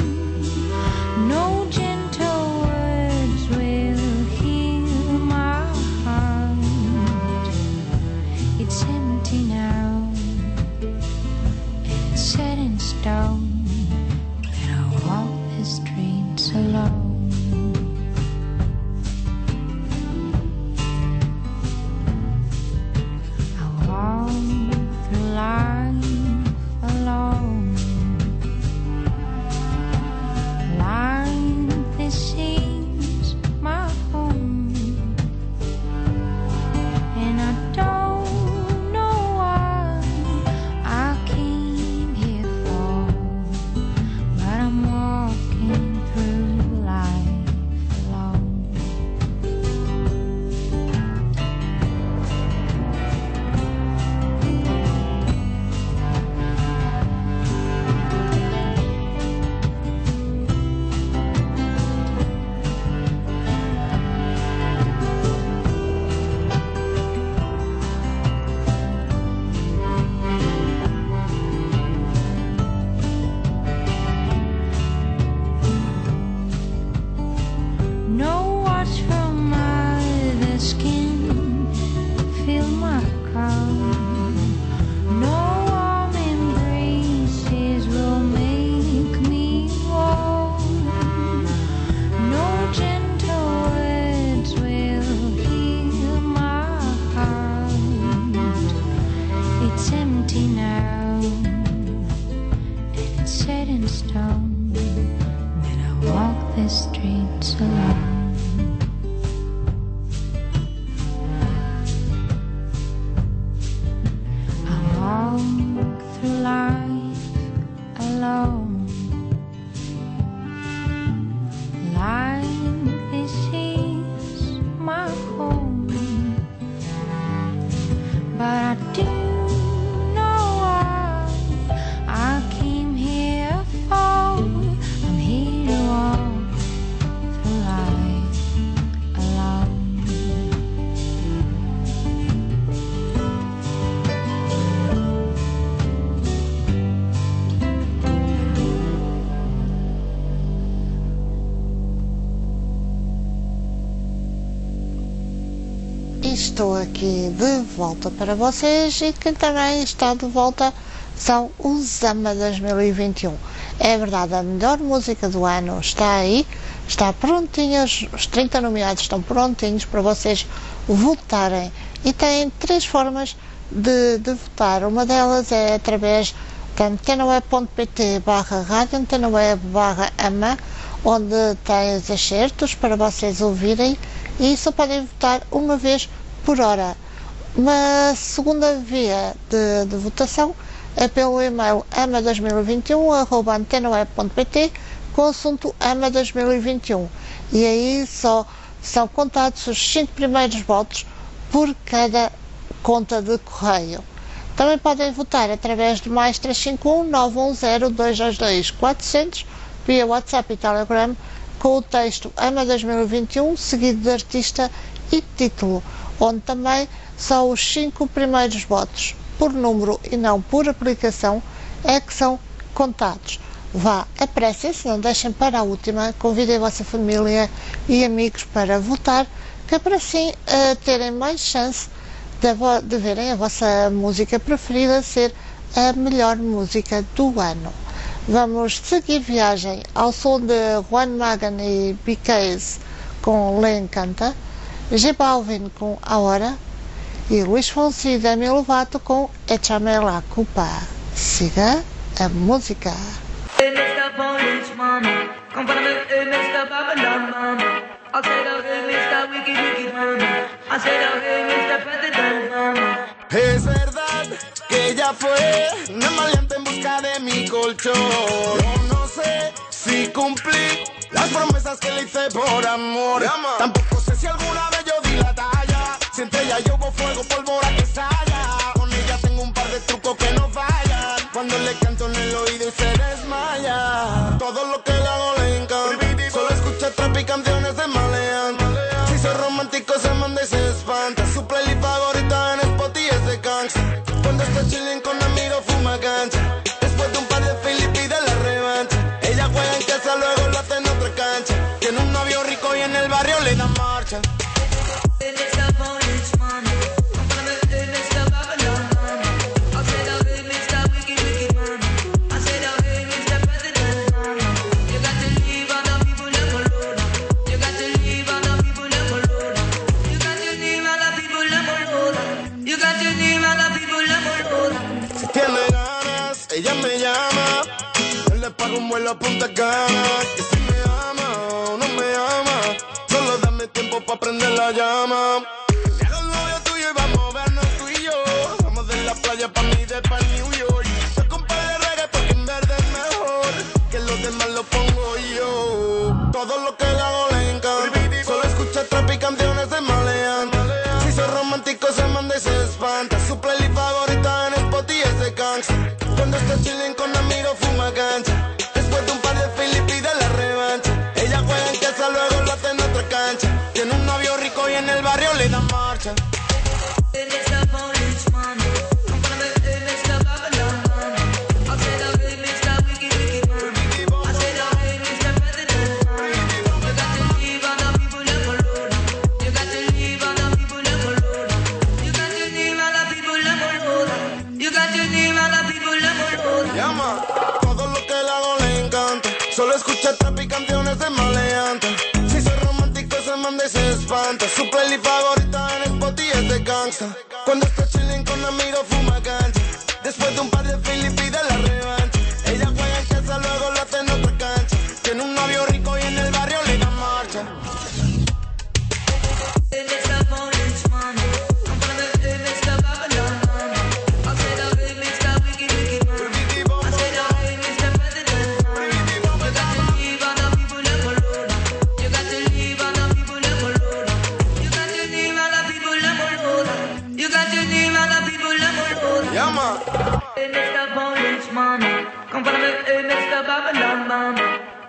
No gentle words will heal my heart. It's empty now, and it's set in stone, and I walk the streets alone. I walk through life alone, like this is my home, and I don't know why I came here for, but I'm walking through life. streets alone. I walk through life alone. Life, this is my home. But I do know why I came here for. I'm here to walk through life alone. Estou aqui de volta para vocês e quem também está de volta são os AMA 2021. É verdade, a melhor música do ano está aí, está prontinha, os 30 nomeados estão prontinhos para vocês votarem e têm 3 formas de votar. Uma delas é através da antenaweb.pt/rádio, antenaweb/ama, onde tem os excertos para vocês ouvirem e só podem votar uma vez por hora. Uma segunda via de votação é pelo e-mail ama2021@antenaweb.pt com o assunto AMA 2021 e aí só são contados os 5 primeiros votos por cada conta de correio. Também podem votar através de mais 351 910 222 400 via WhatsApp e Telegram com o texto AMA 2021 seguido de artista e título, onde também só os 5 primeiros votos por número e não por aplicação é que são contados. Vá, apressem-se, não deixem para a última, convidem a vossa família e amigos para votar, que é para assim terem mais chance de verem a vossa música preferida ser a melhor música do ano. Vamos seguir viagem ao som de Juan Magan e BKs com Le Encanta, J Balvin com A Hora e Luís Fonsi e Demi Lovato com Échame la Culpa. Siga a música. Es verdad que ella fue una maleante en busca de mi colchón. Yo no sé si cumplí las promesas que le hice por amor. Tampoco sé si alguna vez yo di la talla. Si entre ella y yo hubo fuego, pólvora que estalla. Con ella tengo un par de trucos que no fallan. Cuando le canto en el oído y se desmaya. Todo lo que le hago le encanta. Solo escucha trap y canciones de maleante. Si soy romántico se manda y se espanta. Su playlist favorita en Spotify es de gangsta. Cuando está chilling con amigos fuma cancha. Después de un par de filis pide la revancha. Ella juega en casa, luego lo hace en otra cancha. Tiene un novio rico y en el barrio le da marcha. Si tiene ganas, ella me llama. Yo le pago un vuelo a Punta Cana. Que si me ama o no me ama, solo dame tiempo pa' prender la llama. Me hago el novio tuyo y vamos a vernos tú y yo. Vamos de la playa pa' mí de pa' New York. Yo compré de reggae porque en verde es mejor. Que los demás lo pongo yo. Todo lo que le hago le encanta. Solo escucha trap y canciones de maleante. Si soy romántico se manda y se espanta. Su playlist favorita en Spotify es de gangsta. Cuando está chilling con amigos fuma cancha. Después de un par de filis pide la revancha. Ella juega en casa, luego lo hace en otra cancha. Tiene un novio rico y en el barrio le da marcha. Llama, todo lo que le hago le encanta. Solo escucha trap y canciones de maleante. Si soy romántico se manda y se espanta. Su playlist favorita en Spotify es de gangsta. Cuando está chilling con amigos fuma cancha. Después de un par de filis pide la revancha. Ella juega en casa, luego lo hace en otra cancha. Tiene un novio rico y en el barrio le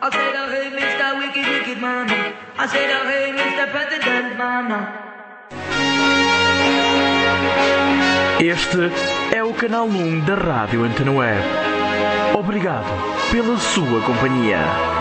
I said, oh, hey, Mr. Wicked, Wicked Man. I said, oh, hey, Mr. President Man. Este é o canal 1 da Rádio Antena Web. Obrigado pela sua companhia.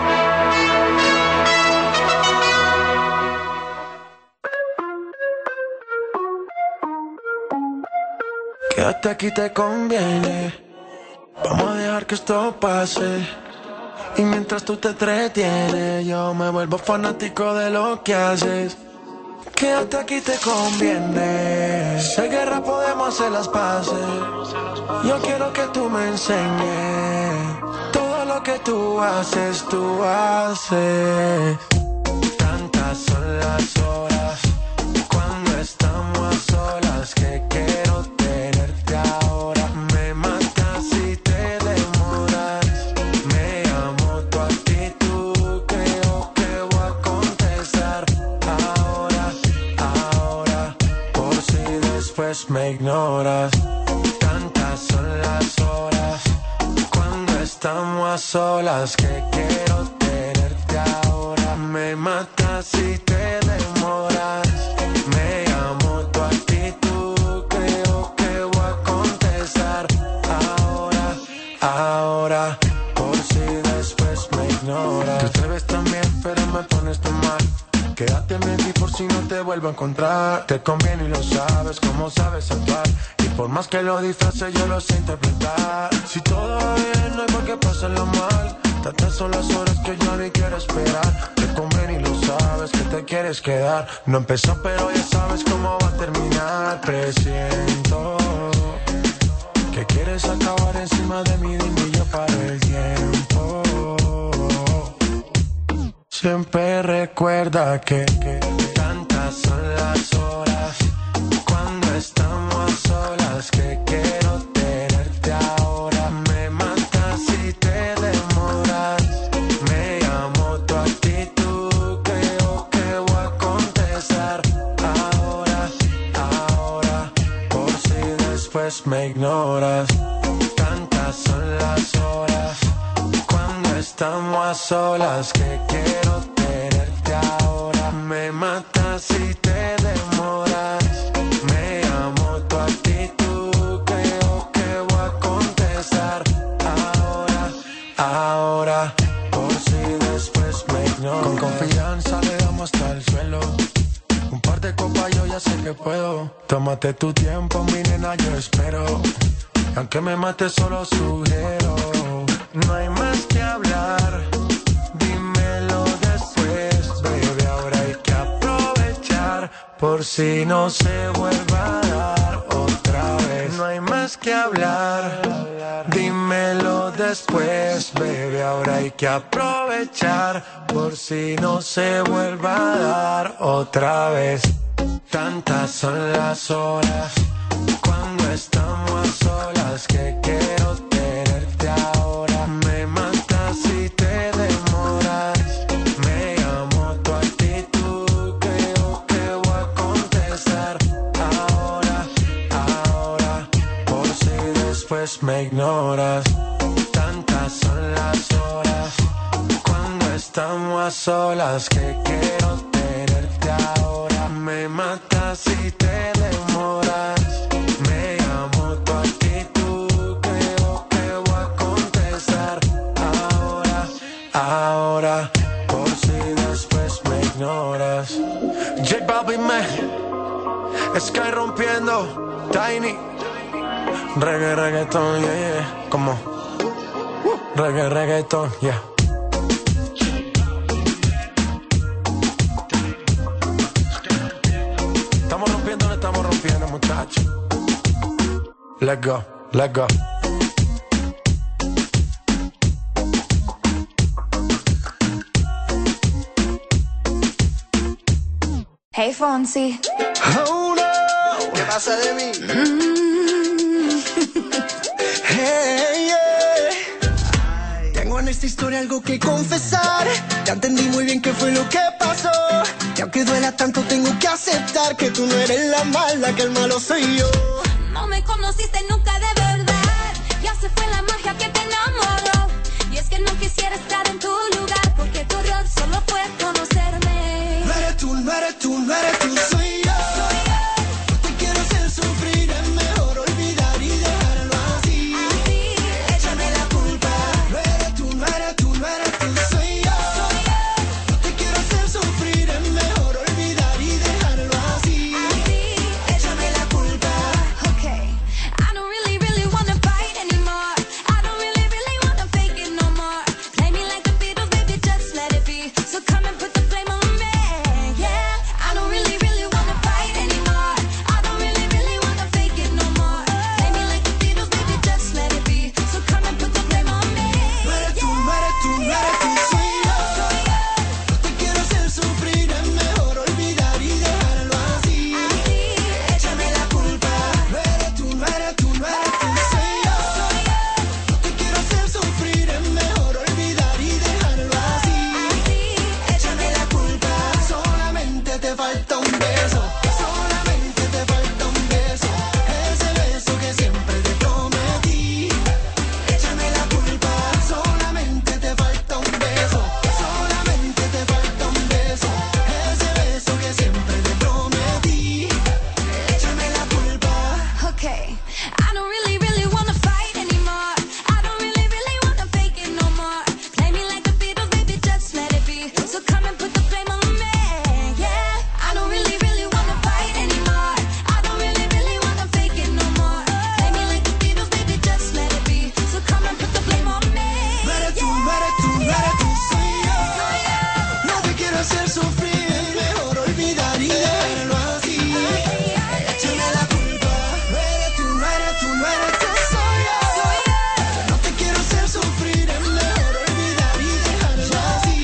Quédate aquí te conviene. Vamos a dejar que esto pase. Y mientras tú te entretienes, yo me vuelvo fanático de lo que haces. Quédate aquí te conviene. Si hay guerra podemos hacer las paces. Yo quiero que tú me enseñes todo lo que tú haces, tú haces. Tantas son las horas cuando estamos a solas que quiero tenerte ahora. Me matas si te demoras. Me amo tu actitud, creo que voy a contestar ahora, por si después me ignoras. Tantas son las horas cuando estamos a solas que quiero tenerte ahora. Me matas si te demoras. Me amo tu actitud, creo que voy a contestar ahora, por si después me ignoras. Tú te ves tan bien, pero me pones tan mal. Quédate en mí por si no te vuelvo a encontrar. Te conviene y lo sabes, como sabes actuar. Y por más que lo disfraces, yo lo sé interpretar. Si todo va bien, no hay por qué pasarlo mal. Tantas son las horas que yo ni quiero esperar. Te conviene y lo sabes, que te quieres quedar. No empezó, pero ya sabes cómo va a terminar. Presiento que quieres acabar encima de mí, dime y yo paro el tiempo. Siempre recuerda que tantas son las horas cuando estamos a solas que quiero tenerte ahora. Me matas si te demoras. Me amo tu actitud, creo que voy a contestar ahora, por si después me ignoras. Tantas son las horas cuando estamos a solas que quiero tenerte ahora. Me matas si te demoras. Me amo tu actitud, creo que voy a contestar ahora, por si después me ignoras. Con confianza le damos hasta el suelo. Un par de copas yo ya sé que puedo. Tómate tu tiempo, mi nena, yo espero. Aunque me mate solo sugiero. No hay más que hablar, dímelo después, baby, ahora hay que aprovechar, por si no se vuelva a dar otra vez. No hay más que hablar, dímelo después, baby, ahora hay que aprovechar, por si no se vuelva a dar otra vez. Tantas son las horas cuando estamos a solas que quiero tenerte ahora. Me matas si te demoras. Me amo tu actitud, creo que voy a contestar ahora, por si después me ignoras. Tantas son las horas cuando estamos a solas que quiero tenerte ahora. Me matas si te demoras. Me amo tu actitud, creo que voy a contestar ahora, por si después me ignoras. J Balvin, Sky rompiendo, Tiny, reggaeton, yeah, como reggaeton, yeah. Estamos rompiendo, muchachos. Let's go, let's go. Hey, Fonsi. Oh no, ¿qué pasa de mí? Hey, yeah. Tengo en esta historia algo que confesar. Ya entendí muy bien qué fue lo que pasó. Y aunque duela tanto tengo que aceptar que tú no eres la mala, que el malo soy yo. No me conociste nunca de verdad. Ya se fue la magia que te enamoró. Y es que no quisiera estar en tu lugar. fue conocerme. No eres tú, no eres tú, no eres tú, soy yo. No te quiero hacer sufrir, es mejor olvidar y dejarlo así. Échame la culpa. No eres tú, no eres tú, no eres tú, soy yo. No te quiero hacer sufrir, es mejor olvidar y dejarlo así. Échame la culpa. Okay, I don't really, really wanna fight anymore. I don't really, really wanna fake it no more. Play me like the Beatles, baby, just let it be. So come and put the flame on me, yeah. I don't really, really wanna fight anymore. I don't really, really wanna fake it no more. Play me like the Beatles, baby, just let it be. So come and put the flame on me. No eres tú, no eres tú, no eres tú, soy yo. No te quiero hacer sufrir, es mejor olvidar y dejarlo así. Échame la culpa. No eres tú, no eres tú, no eres tú, soy yo. No te quiero hacer sufrir, es mejor olvidar y dejarlo así. Échame la culpa. Solamente te falta un beso. Solamente te falta un beso. Ese beso que siempre te prometí. Échame la culpa. Solamente te falta un beso. Solamente te falta un beso. Ese beso que siempre te prometí. Échame la culpa. Okay, I don't really, really wanna fight anymore. I don't really, really wanna fake it no more. Play me like the Beatles, baby, just let it be. So come and put the flame on me, yeah. I don't really, really wanna fight anymore. I don't really, really wanna fake it no more. Play me like the Beatles, baby, just let it be. So come and put the flame on me. No eres tú, no eres tú, no eres tú, soy yo. No te quiero hacer sufrir, es mejor olvidar y dejarlo así. Échame la culpa. No eres tú, no eres tú, no eres tú, soy yo. No te quiero hacer sufrir, es mejor olvidar y dejarlo así.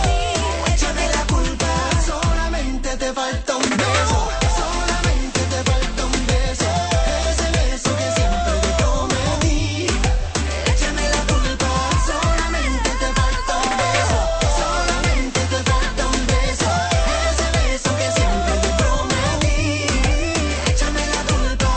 Échame la culpa. Solamente te falta un beso. Solamente te falta un beso. Ese beso que siempre te prometí. Échame la culpa. Solamente te falta un beso. Solamente te falta un beso. Ese beso que siempre te prometí. Échame la culpa.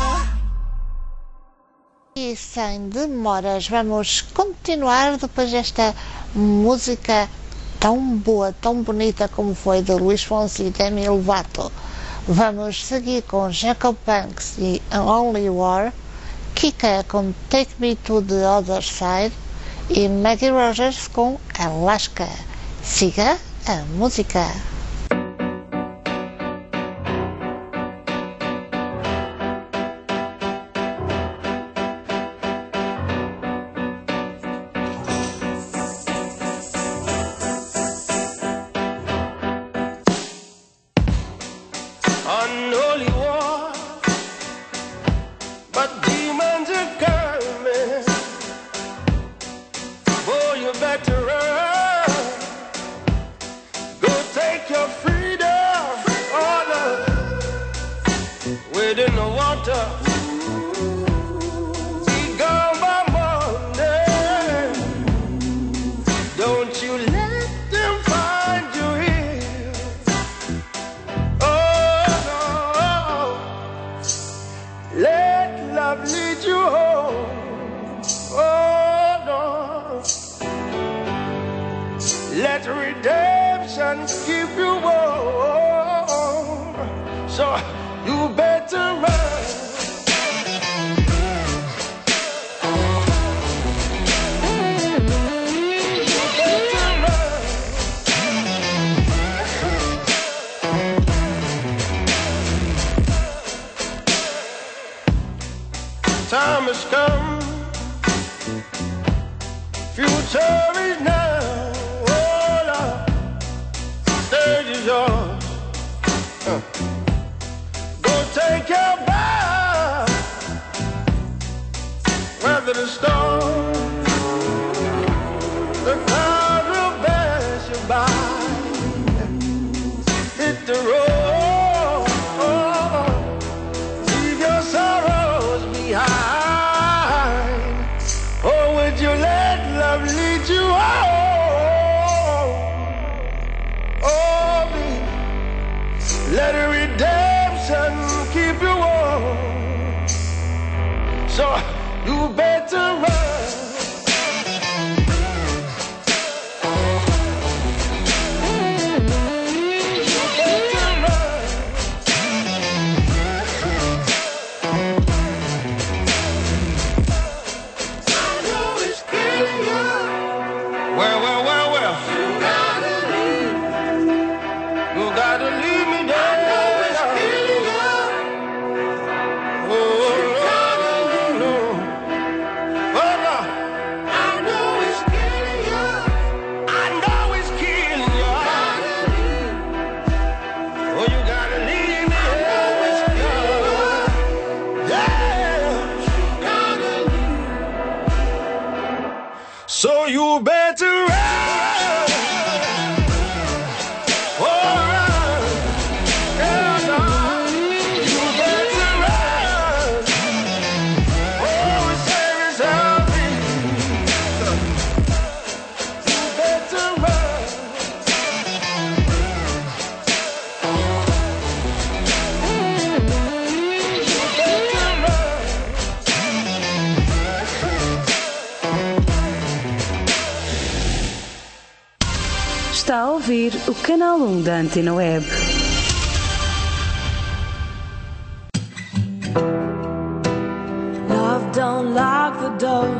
E sem demoras, vamos continuar depois desta música tão boa, tão bonita como foi de Luís Fonsi e Demi Lovato. Vamos seguir com Jacob Banks e Only War, Kika com Take Me to the Other Side e Maggie Rogers com Alaska. Siga a música. Unholy war, but demons are coming. Boy, you better run. Go take your freedom, order within the water. Be gone by morning. Don't you let them find you here. Oh, no. Let love lead you home. Oh, no. Let redemption keep you warm. So you better run. You better run. Time has come, future is now. Oh Lord, stage is yours. Go take your bow, weather the storm. The clouds will pass you by. Hit the road, leave your sorrows behind. Or would you let love lead you home? Oh, baby, let a redemption keep you warm. So you better run. ouvir o Canal 1 da Antena Web. Love don't lock the door.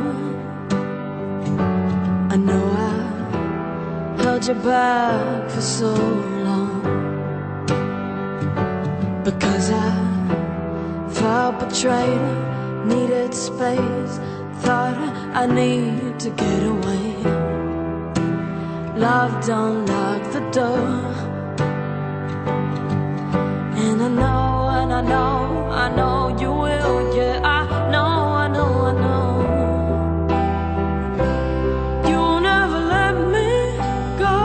I know I held you back for so long, because I felt betrayed, needed space, thought I need to get away. Love don't lock the door. And I know, and I know, I know you will, yeah, I know, I know, I know. You'll never let me go.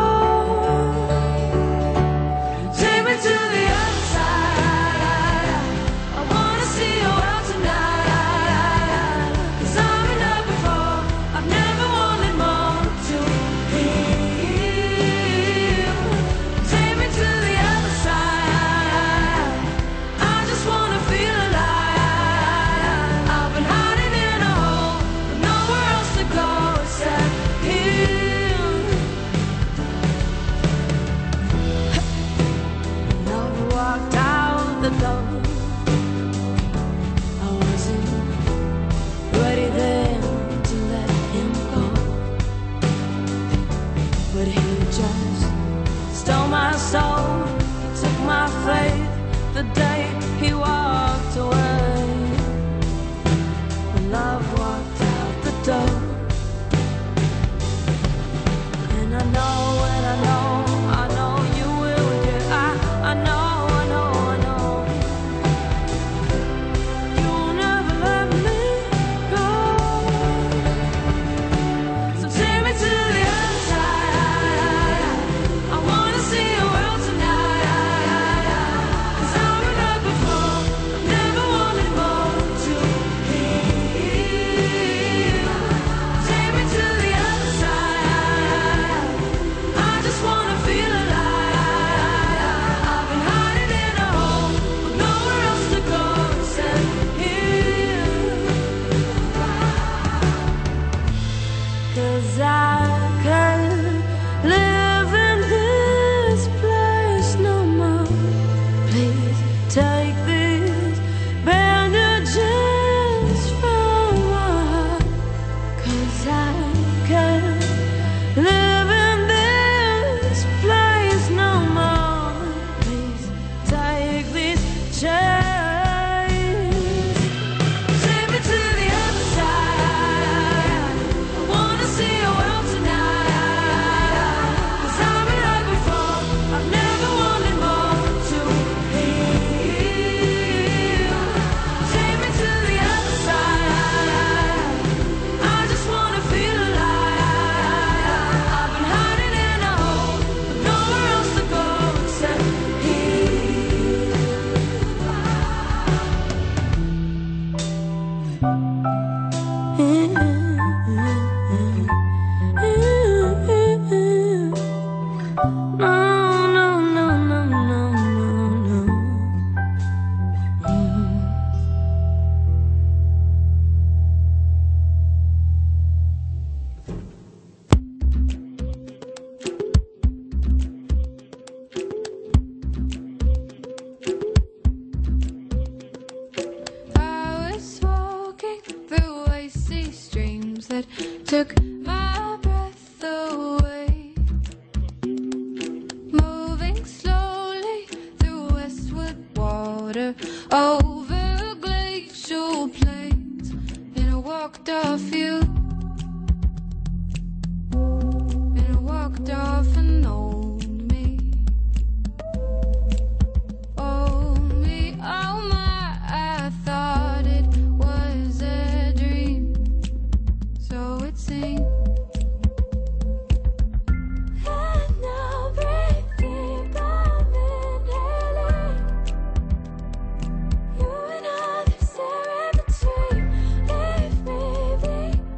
Take me to the other side. I wanna see you out tonight. 'Cause I've been there before, I've never wanted more to heal. Take me to the other side. I just wanna feel alive. I've been hiding in a hole, but nowhere else to go except here. Love walked out the door. I wasn't ready then to let him go, but he just stole my soul. He took my faith the day he walked away. When love walked out the door. And I know, and I know, I know you will, yeah, I know, I know, I know. You'll never let me go. So take me to the other side. I wanna see you out tonight. 'Cause I've been there before, I've never wanted more to heal. Take me to the other side. I just wanna feel alive. I've been hiding in a hole, with nowhere else to go except here. 'Cause I can't live in this place no more. Please take these bandages from my heart. 'Cause I can't live in this place no more. Please take these chains. Take me to the other side. I wanna see you out tonight. 'Cause I've been there before, I've never wanted more to heal. Take me to the other side. I just wanna feel alive. I've been hiding in a hole, with nowhere else to go except here. No, no, no, no, no, no, no. I was walking through icy streams that took my breath away, moving slowly through westward water over glacial plains, and I walked off you, and I walked off an old me. Oh me, oh my, I thought it was a dream, so it seemed. And now breathe deep, I'm inhaling. You and others stare in between. Leave me bleeding.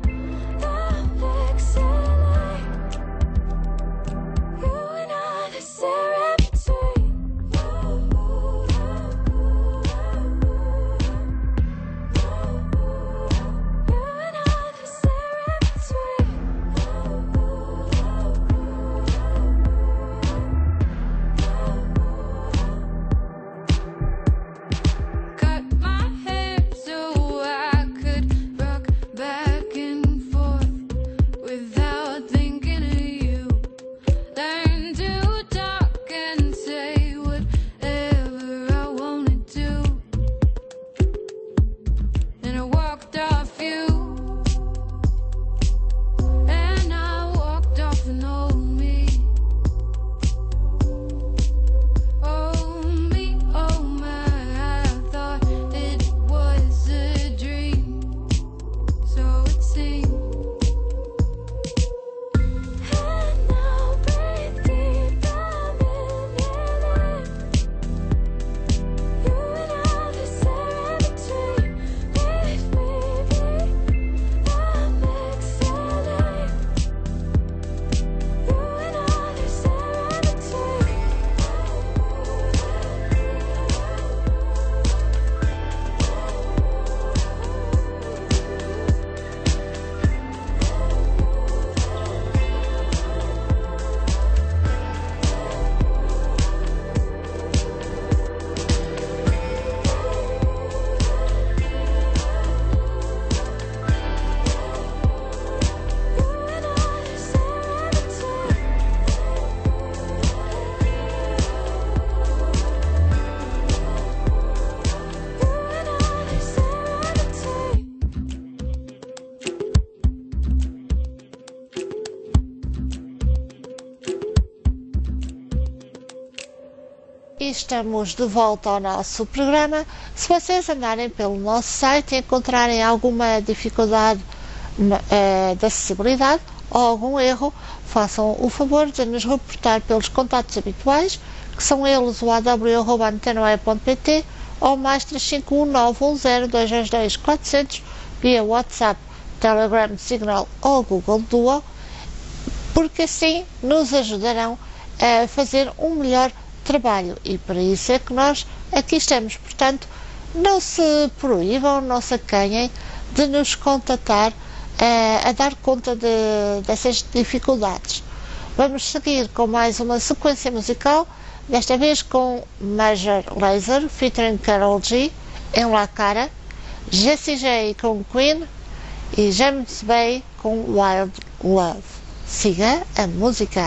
E estamos de volta ao nosso programa. Se vocês andarem pelo nosso site e encontrarem alguma dificuldade de acessibilidade ou algum erro, façam o favor de nos reportar pelos contatos habituais, que são eles o aw@antenoe.pt ou mais 351 910 222 400 via WhatsApp, Telegram, Signal ou Google Duo, porque assim nos ajudarão a fazer um melhor trabalho, e para isso é que nós aqui estamos. Portanto, não se proíbam, não se acanhem de nos contatar a dar conta dessas dificuldades. Vamos seguir com mais uma sequência musical, desta vez com Major Lazer featuring Karol G em La Cara, Jessie J com Queen e James Bay com Wild Love. Siga a música.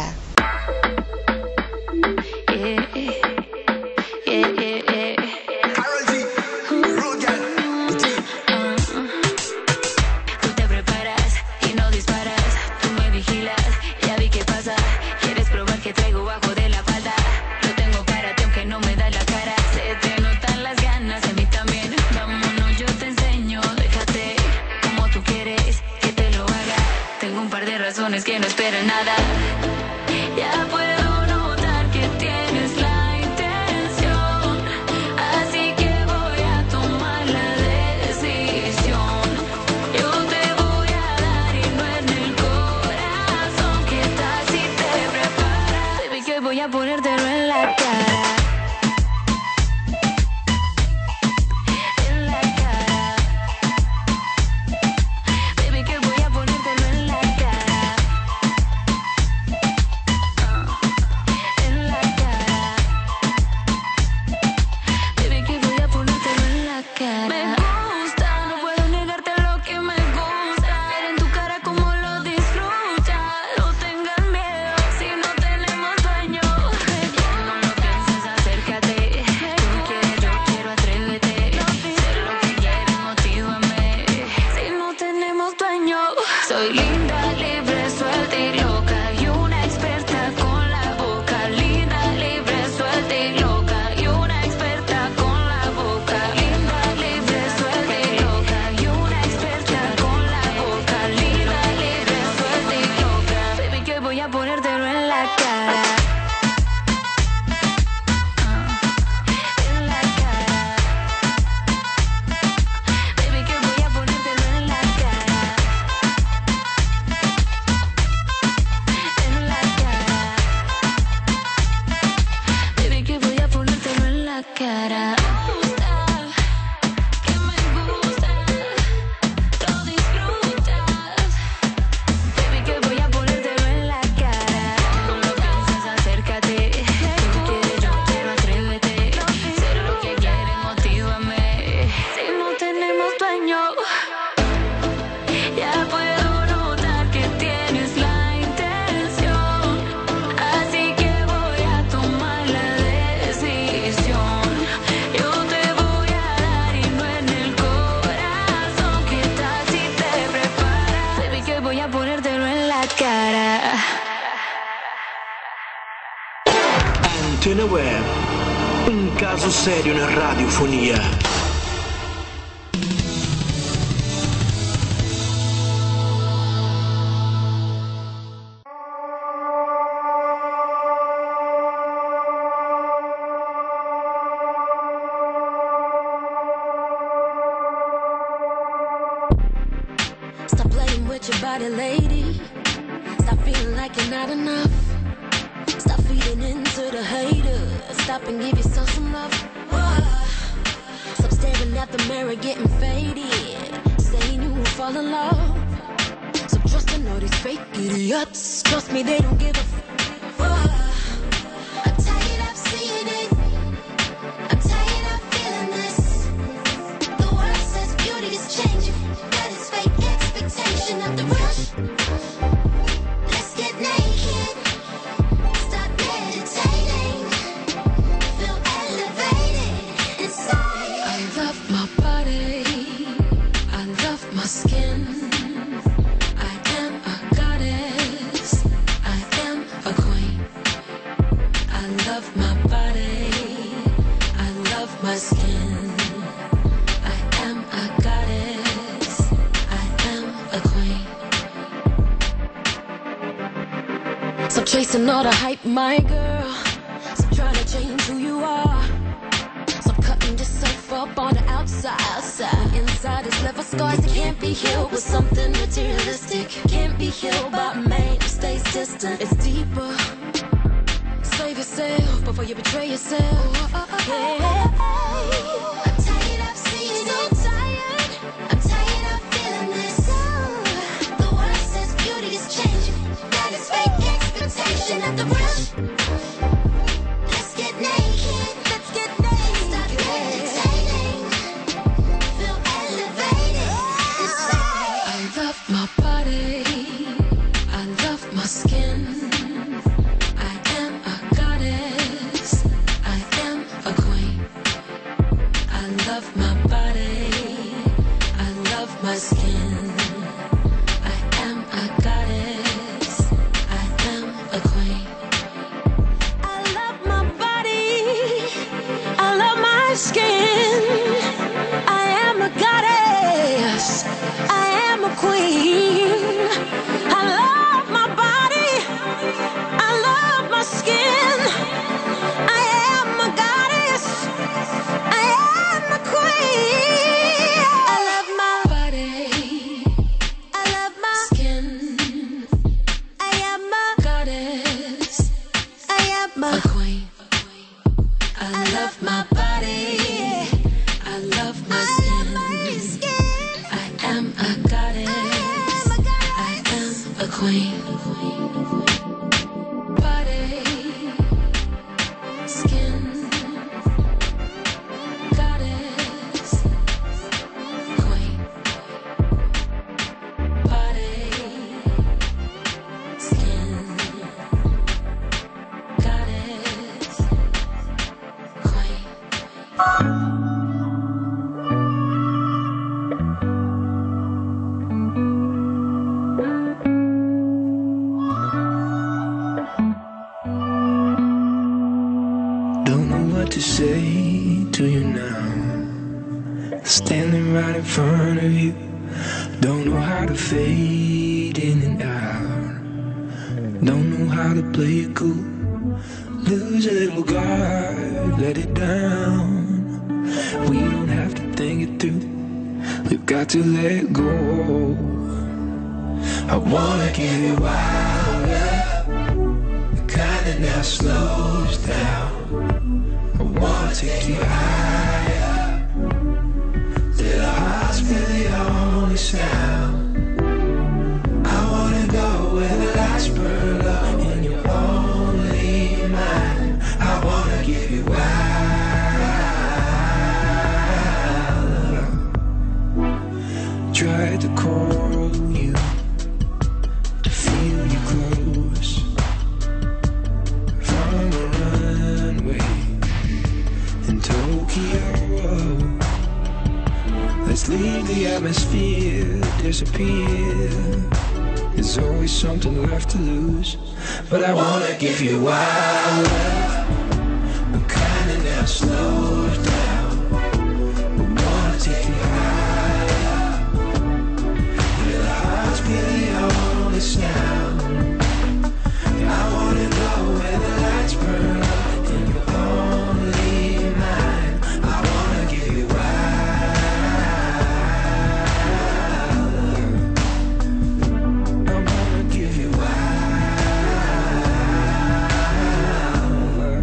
Que no espero nada. Ya puedo notar que tienes la intención, así que voy a tomar la decisión. Yo te voy a dar y no en el corazón. ¿Qué tal si te preparas? Baby, que voy a ponértelo en la cara. Soy linda, libre, suelta y loca y una experta con la boca. Linda, libre, suelta y loca y una experta con la boca. Linda, libre, suelta y loca y una experta con la boca. Linda, libre, suelta y loca. Baby, que voy a ponértelo en la cara. Antena Web, un caso serio na radiofonia. Stop playing with your body, lady. Stop feeling like you're not enough. Stop feeding into the haters. Stop and give yourself some love. Stop staring at the mirror, getting faded. Saying you will fall in love. So trust in all these fake idiots. Trust me, they don't give a I'm tired of seeing it. I'm tired of feeling this. The world says beauty is changing, but it's fake expectation of the rush. Let's get naked. Stop meditating. Feel elevated inside. I love my body. I love my skin. I am a goddess. I am a queen. I love my body. my skin. I am a goddess. I am a queen. Stop chasing all the hype, my girl. Stop trying to change who you are. Stop cutting yourself up on the outside. Inside is level scars that can't be healed with something materialistic. Can't be healed by man who stays distant. It's deeper. Save yourself before you betray yourself. Yeah. I'm tired of seeing it. I'm tired of feeling this. The world says beauty is changing. That is fake expectation of the real. Let's get naked. Let's get naked. Stop meditating. Feel elevated inside. I love my body. I love my skin. I am a goddess. I am a queen. I love my body. I love my skin. I am a goddess. I am a queen. I love my body. I love my skin. I am a goddess. I am a queen. I love my body. I love my skin. I am a goddess. I am a queen. I love my body. I love my skin. I am a goddess. I am a queen. I love my body. I love my skin. I am a goddess. I am a queen. Body, skin, goddess, queen. Body, skin, goddess, queen. Don't know what to say to you now. Standing right in front of you. Don't know how to fade in and out. Don't know how to play it cool. Lose a little guard, let it down. We don't have to think it through. We've got to let go. I wanna give you wild love, the kind that now slows down. I wanna take you higher, till our hearts feel the only sound. I wanna go where the lights burn up and you're only mine. I wanna give you wild love. Tried to call you, to feel you close, from the runway in Tokyo. Let's leave the atmosphere, disappear. There's always something left to lose, but I wanna give you wild love, the kind that now slows down. I wanna take you higher, where the hearts feel the only sound. I wanna go where the lights burn up and you're only mine. I wanna give you wild love. I wanna give you wild love.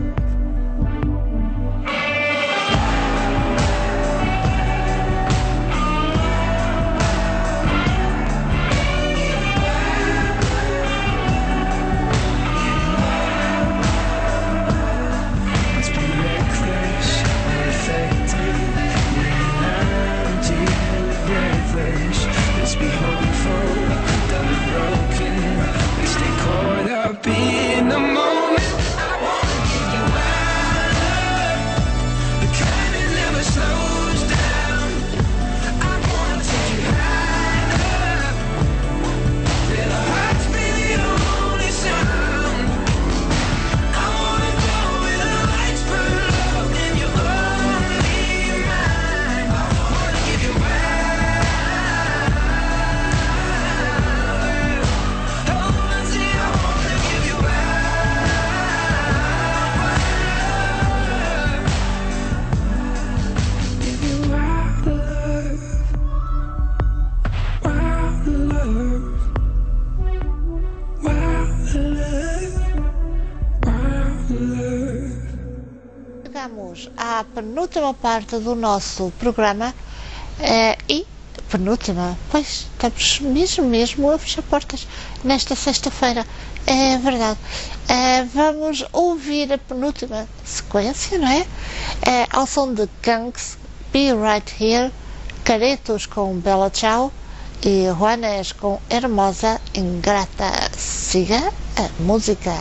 chegamos à penúltima parte do nosso programa e penúltima, pois estamos mesmo a fechar portas nesta sexta-feira, é verdade. Vamos ouvir a penúltima sequência, não é? Ao som de Kanks, Be Right Here, Caretos com Bella Ciao e Juanes com Hermosa Ingrata. Siga a música.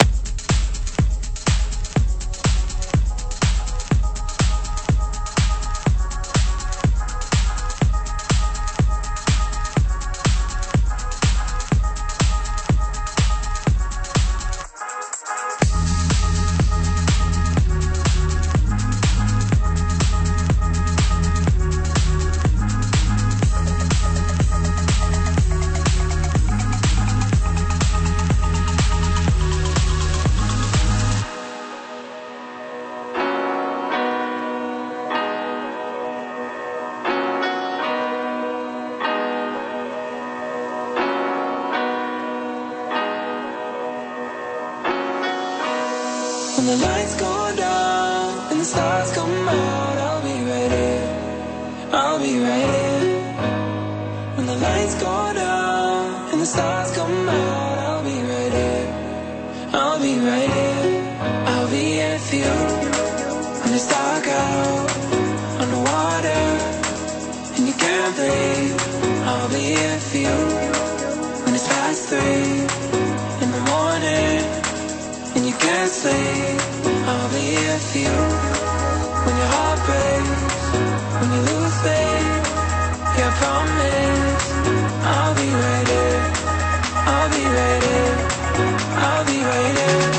When the lights go down and the stars come out, I'll be right here. I'll be right here. When the lights go down and the stars come out, I'll be right here. I'll be right here. I'll be here for you. When it's dark out on the water and you can't breathe, I'll be here for you. When it's past 3 in the morning and you can't sleep, I'll be here for you. When your heart breaks, when you lose faith, yeah, I promise I'll be right here. I'll be right here. I'll be right here.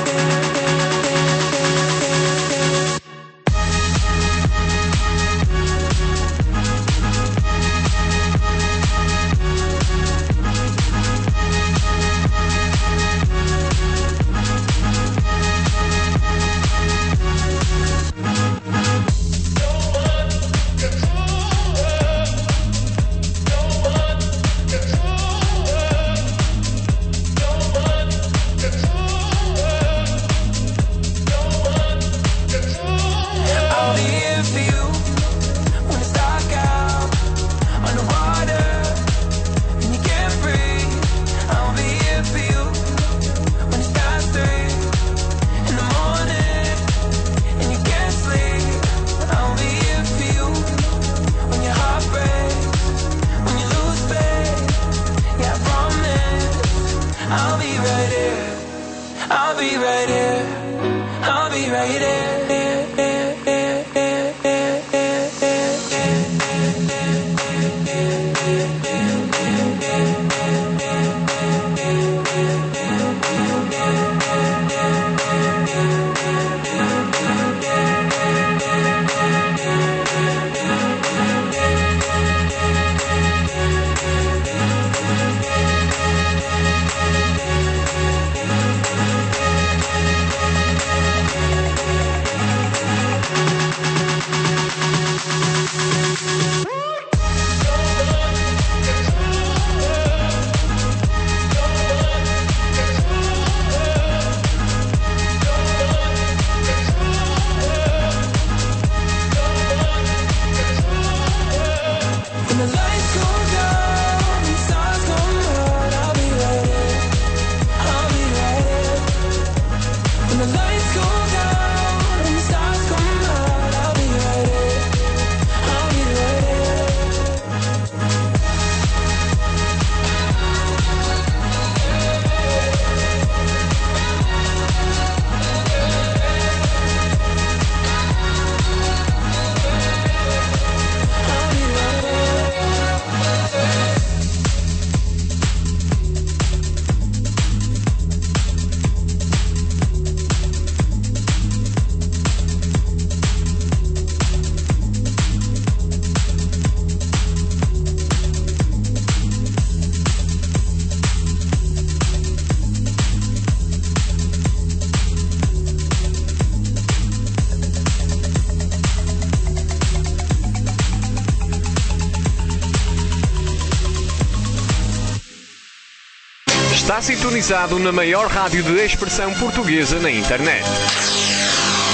Está sintonizado na maior rádio de expressão portuguesa na internet.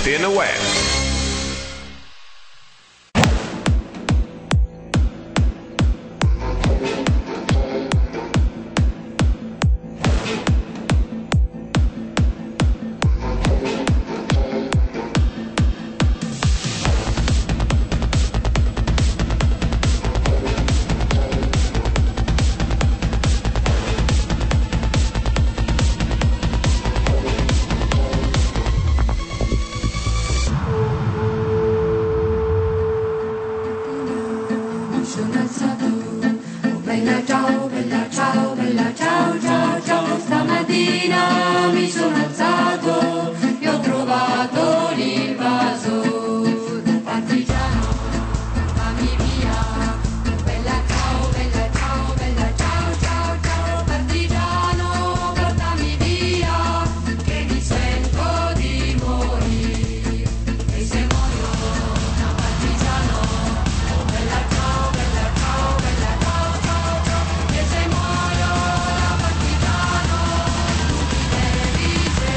Antena Web. Stamattina mi sono alzato e ho trovato l'invaso del partigiano. Portami via, bella ciao, bella ciao, bella ciao, ciao, ciao, partigiano, portami via, che mi sento di morire. E se muoio da partigiano, oh bella ciao, bella ciao, bella ciao, ciao, ciao, e se muoio da partigiano, tu mi devi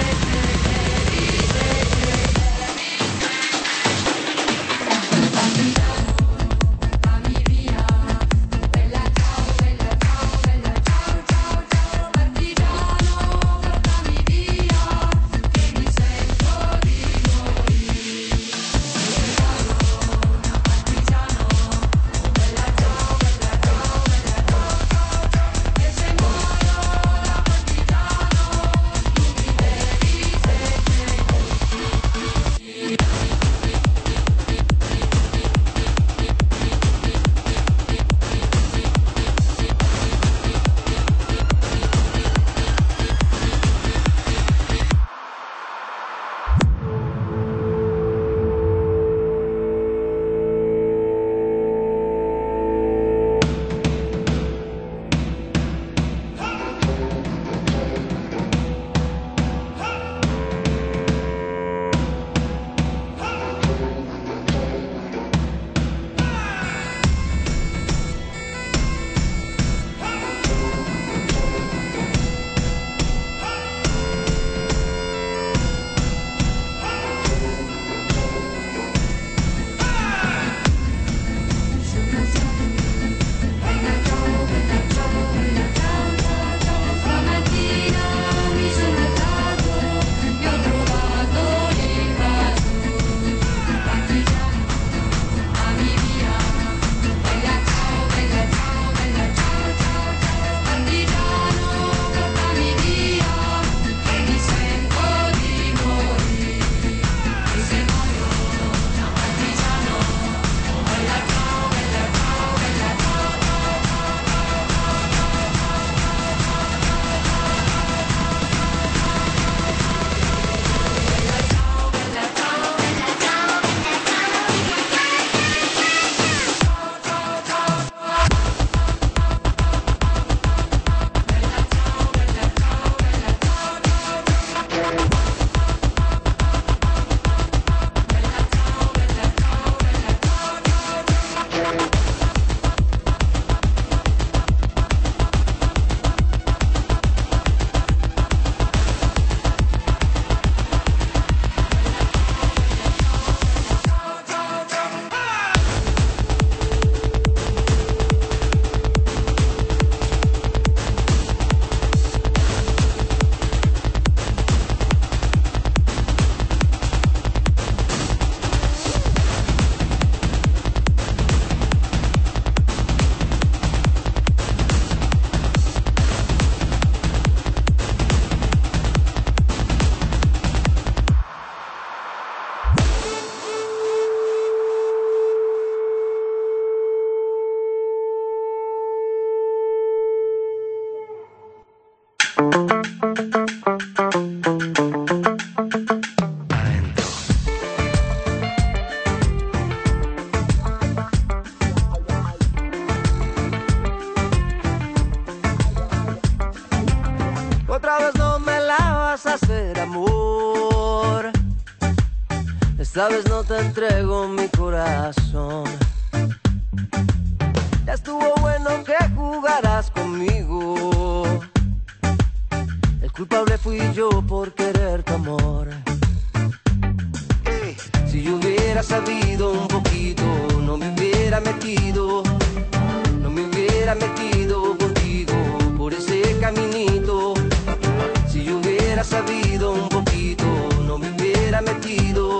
Otra vez no me la vas a hacer, amor. Esta vez no te entrego mi corazón. Ya estuvo bueno que jugaras conmigo. El culpable fui yo por querer tu amor. sabido un poquito, no me hubiera metido contigo por ese caminito. Si yo hubiera sabido un poquito, no me hubiera metido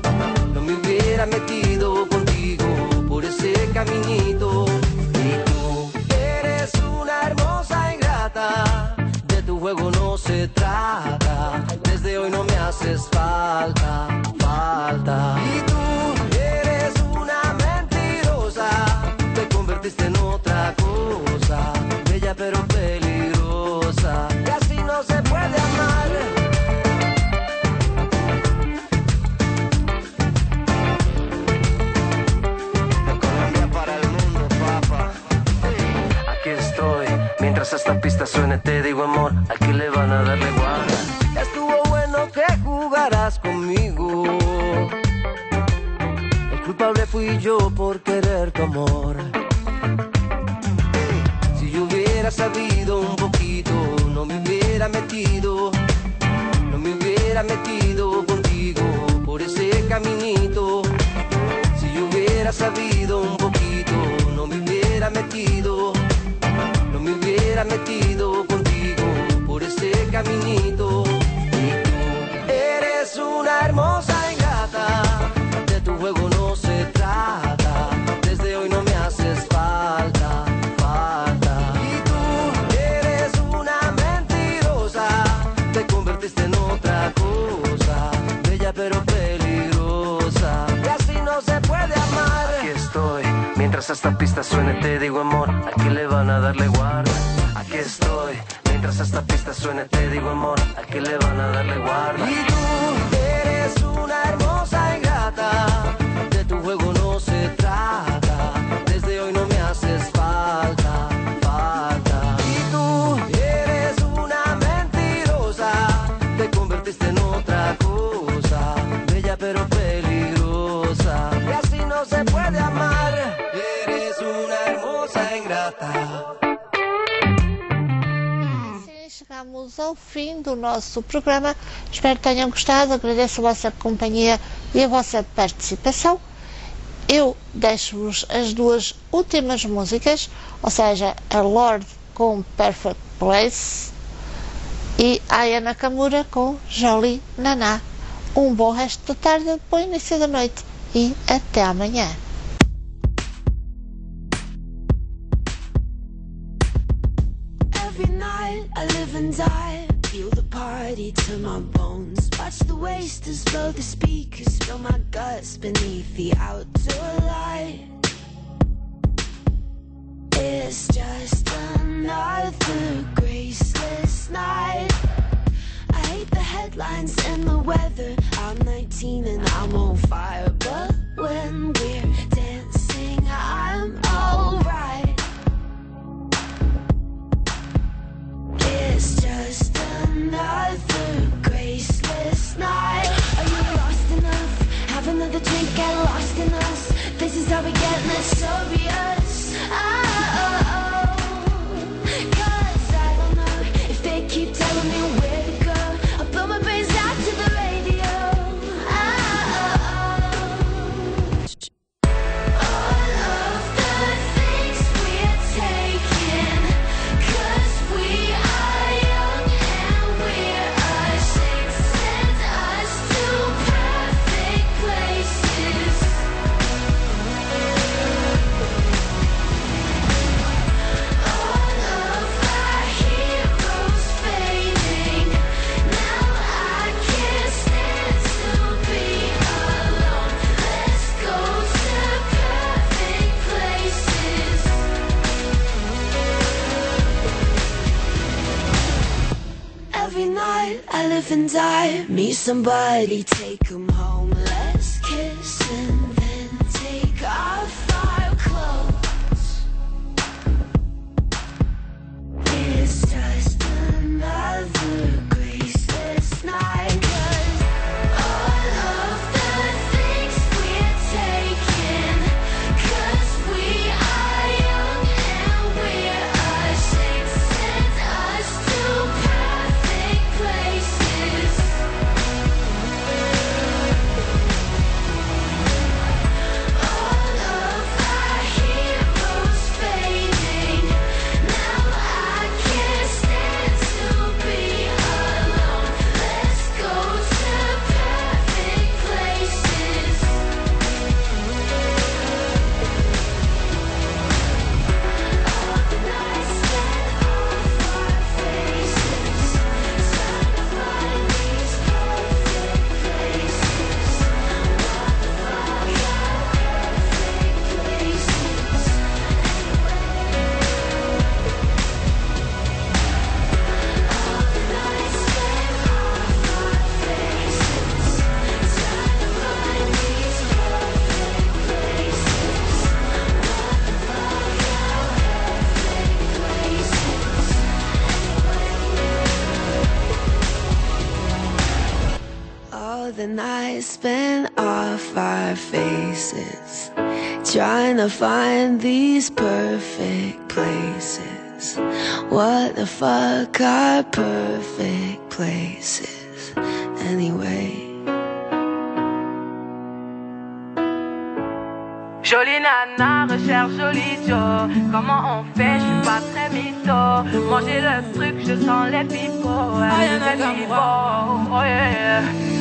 contigo por ese caminito. Y tú eres una hermosa ingrata, de tu juego no se trata, desde hoy no me haces falta. Y tú eres una mentirosa, te convertiste en otra cosa, bella pero peligrosa, y así no se puede amar. De Colombia para el mundo, papá. Aquí estoy, mientras esta pista suene te digo amor, aquí le van a darle guarda. Estuvo bueno que jugaras conmigo, el culpable fui yo por querer tu amor. Si yo hubiera sabido un poquito, no me hubiera metido contigo por ese caminito. Si yo hubiera sabido un poquito, no me hubiera metido contigo por ese caminito. Y tú eres una hermosa ingrata, de tu juego no se trata, desde hoy no me haces falta. Y tú eres una mentirosa, te convertiste en otra cosa, bella pero peligrosa, y así no se puede amar. Aquí estoy, mientras esta pista suene te digo amor, aquí le van a darle guarda. Aquí estoy, mientras esta pista suene te digo amor, aquí le van a darle guarda. Y tú eres una hermosa ingrata, de tu juego no se trata, desde hoy no me haces falta. Y tú eres una mentirosa, te convertiste en otra cosa, bella pero peligrosa, y así no se puede amar. Eres una hermosa ingrata. Chegamos ao fim do nosso programa. Espero que tenham gostado. Agradeço a vossa companhia e a vossa participação. Eu deixo-vos as duas últimas músicas, ou seja, a Lorde com Perfect Place e Aya Nakamura com Jolie Naná. Um bom resto da tarde, bom início da noite e até amanhã. Every night I live and die, feel the party to my bones. Watch the wasters blow the speakers, feel my guts beneath the outdoor light. It's just another graceless night. I hate the headlines and the weather. I'm 19 and I'm on fire, but when we're dancing I'm alright. It's just another graceless night. Are you lost enough? Have another drink, get lost in us. This is how we get mysterious. Oh, 'cause I don't know if they keep telling me where to go. I'll blow my brains out to the radio. All of the things we're taking, 'cause we are young and we're ashamed. Send us to perfect places. All of our heroes fading. Now I can't stand to be alone. Let's go to perfect places. Every night I live and die, meet somebody, take 'em home. Let's kiss and then take off our clothes. It's just another graceless night. 'Cause all of the things we're taking, 'cause we are young and we're ashamed. Send us to perfect places. spin off our faces, trying to find these perfect places. What the fuck are perfect places anyway? Jolie nana, recherche joli Joe. Comment on fait, je suis pas très mytho. Manger le truc, je sens les pipots. Les pipots, oh yeah.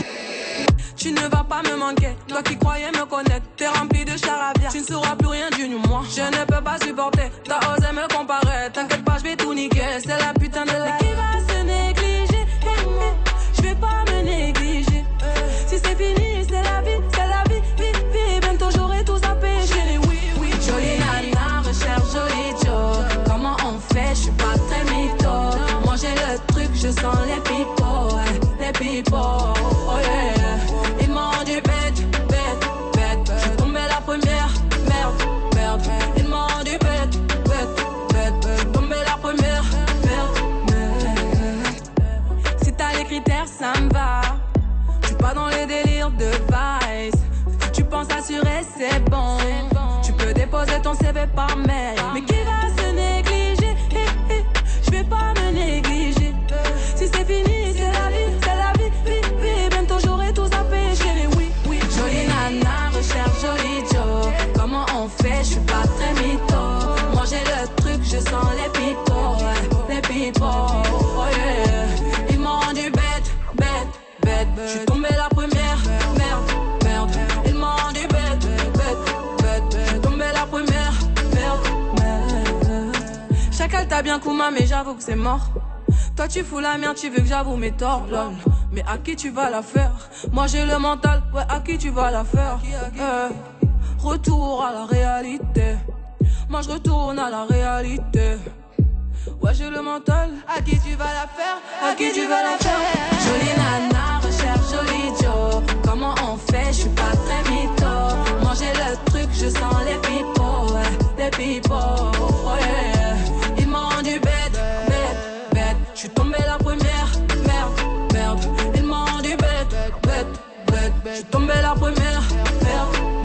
Tu ne vas pas me manquer, toi qui croyais me connaître. T'es rempli de charabia, tu ne sauras plus rien du moi. Je ne peux pas supporter, t'as osé me comparer. T'inquiète pas, je vais tout niquer, c'est la putain de la. Qui va se négliger? Je vais pas me négliger. Si c'est fini, c'est la vie, vie. Bientôt j'aurai tout zappé. J'ai les oui. Jolie nana, recherche joli Joe. Comment on fait, je suis pas très mytho. Manger le truc, je sens les pipots, les pipots, oh yeah. Ils m'ont rendu bête. Je suis tombée la première, merde. Ils m'ont rendu bête. Je suis tombée la première, merde. Si t'as les critères, ça me va. Je suis pas dans les délires de vice. Si tu penses assurer, c'est bon. Tu peux déposer ton CV par mail. Mais qui va se négliger? Je vais pas me négliger. Si c'est fini, c'est la vie, vie. Bientôt j'aurai tout zappé. J'ai les oui. Jolie nana, recherche joli Joe. Comment on fait, je suis pas très mytho. Manger le truc, je sens les pipots, oh yeah. Ils m'ont rendu bête. Je suis tombée la première, merde. Ils m'ont rendu bête. Je suis tombée la première, merde. Chacal t'a bien Kuma, mais j'avoue que c'est mort. Toi tu fous la merde, tu veux que j'avoue mes torts, lol. Mais à qui tu vas la faire? Moi j'ai le mental, ouais, à qui tu vas la faire? Retour à la réalité. Moi je retourne à la réalité. Ouais j'ai le mental. À qui tu vas la faire? À qui tu vas la faire? Jolie nana, recherche joli Joe. Comment on fait? Je suis pas très mytho. Manger le truc, je sens les pipots, les pipots, oh yeah. Ils m'ont rendu bête. Je suis tombée la première, merde. Ils m'ont rendu bête. Je suis tombée la première, merde.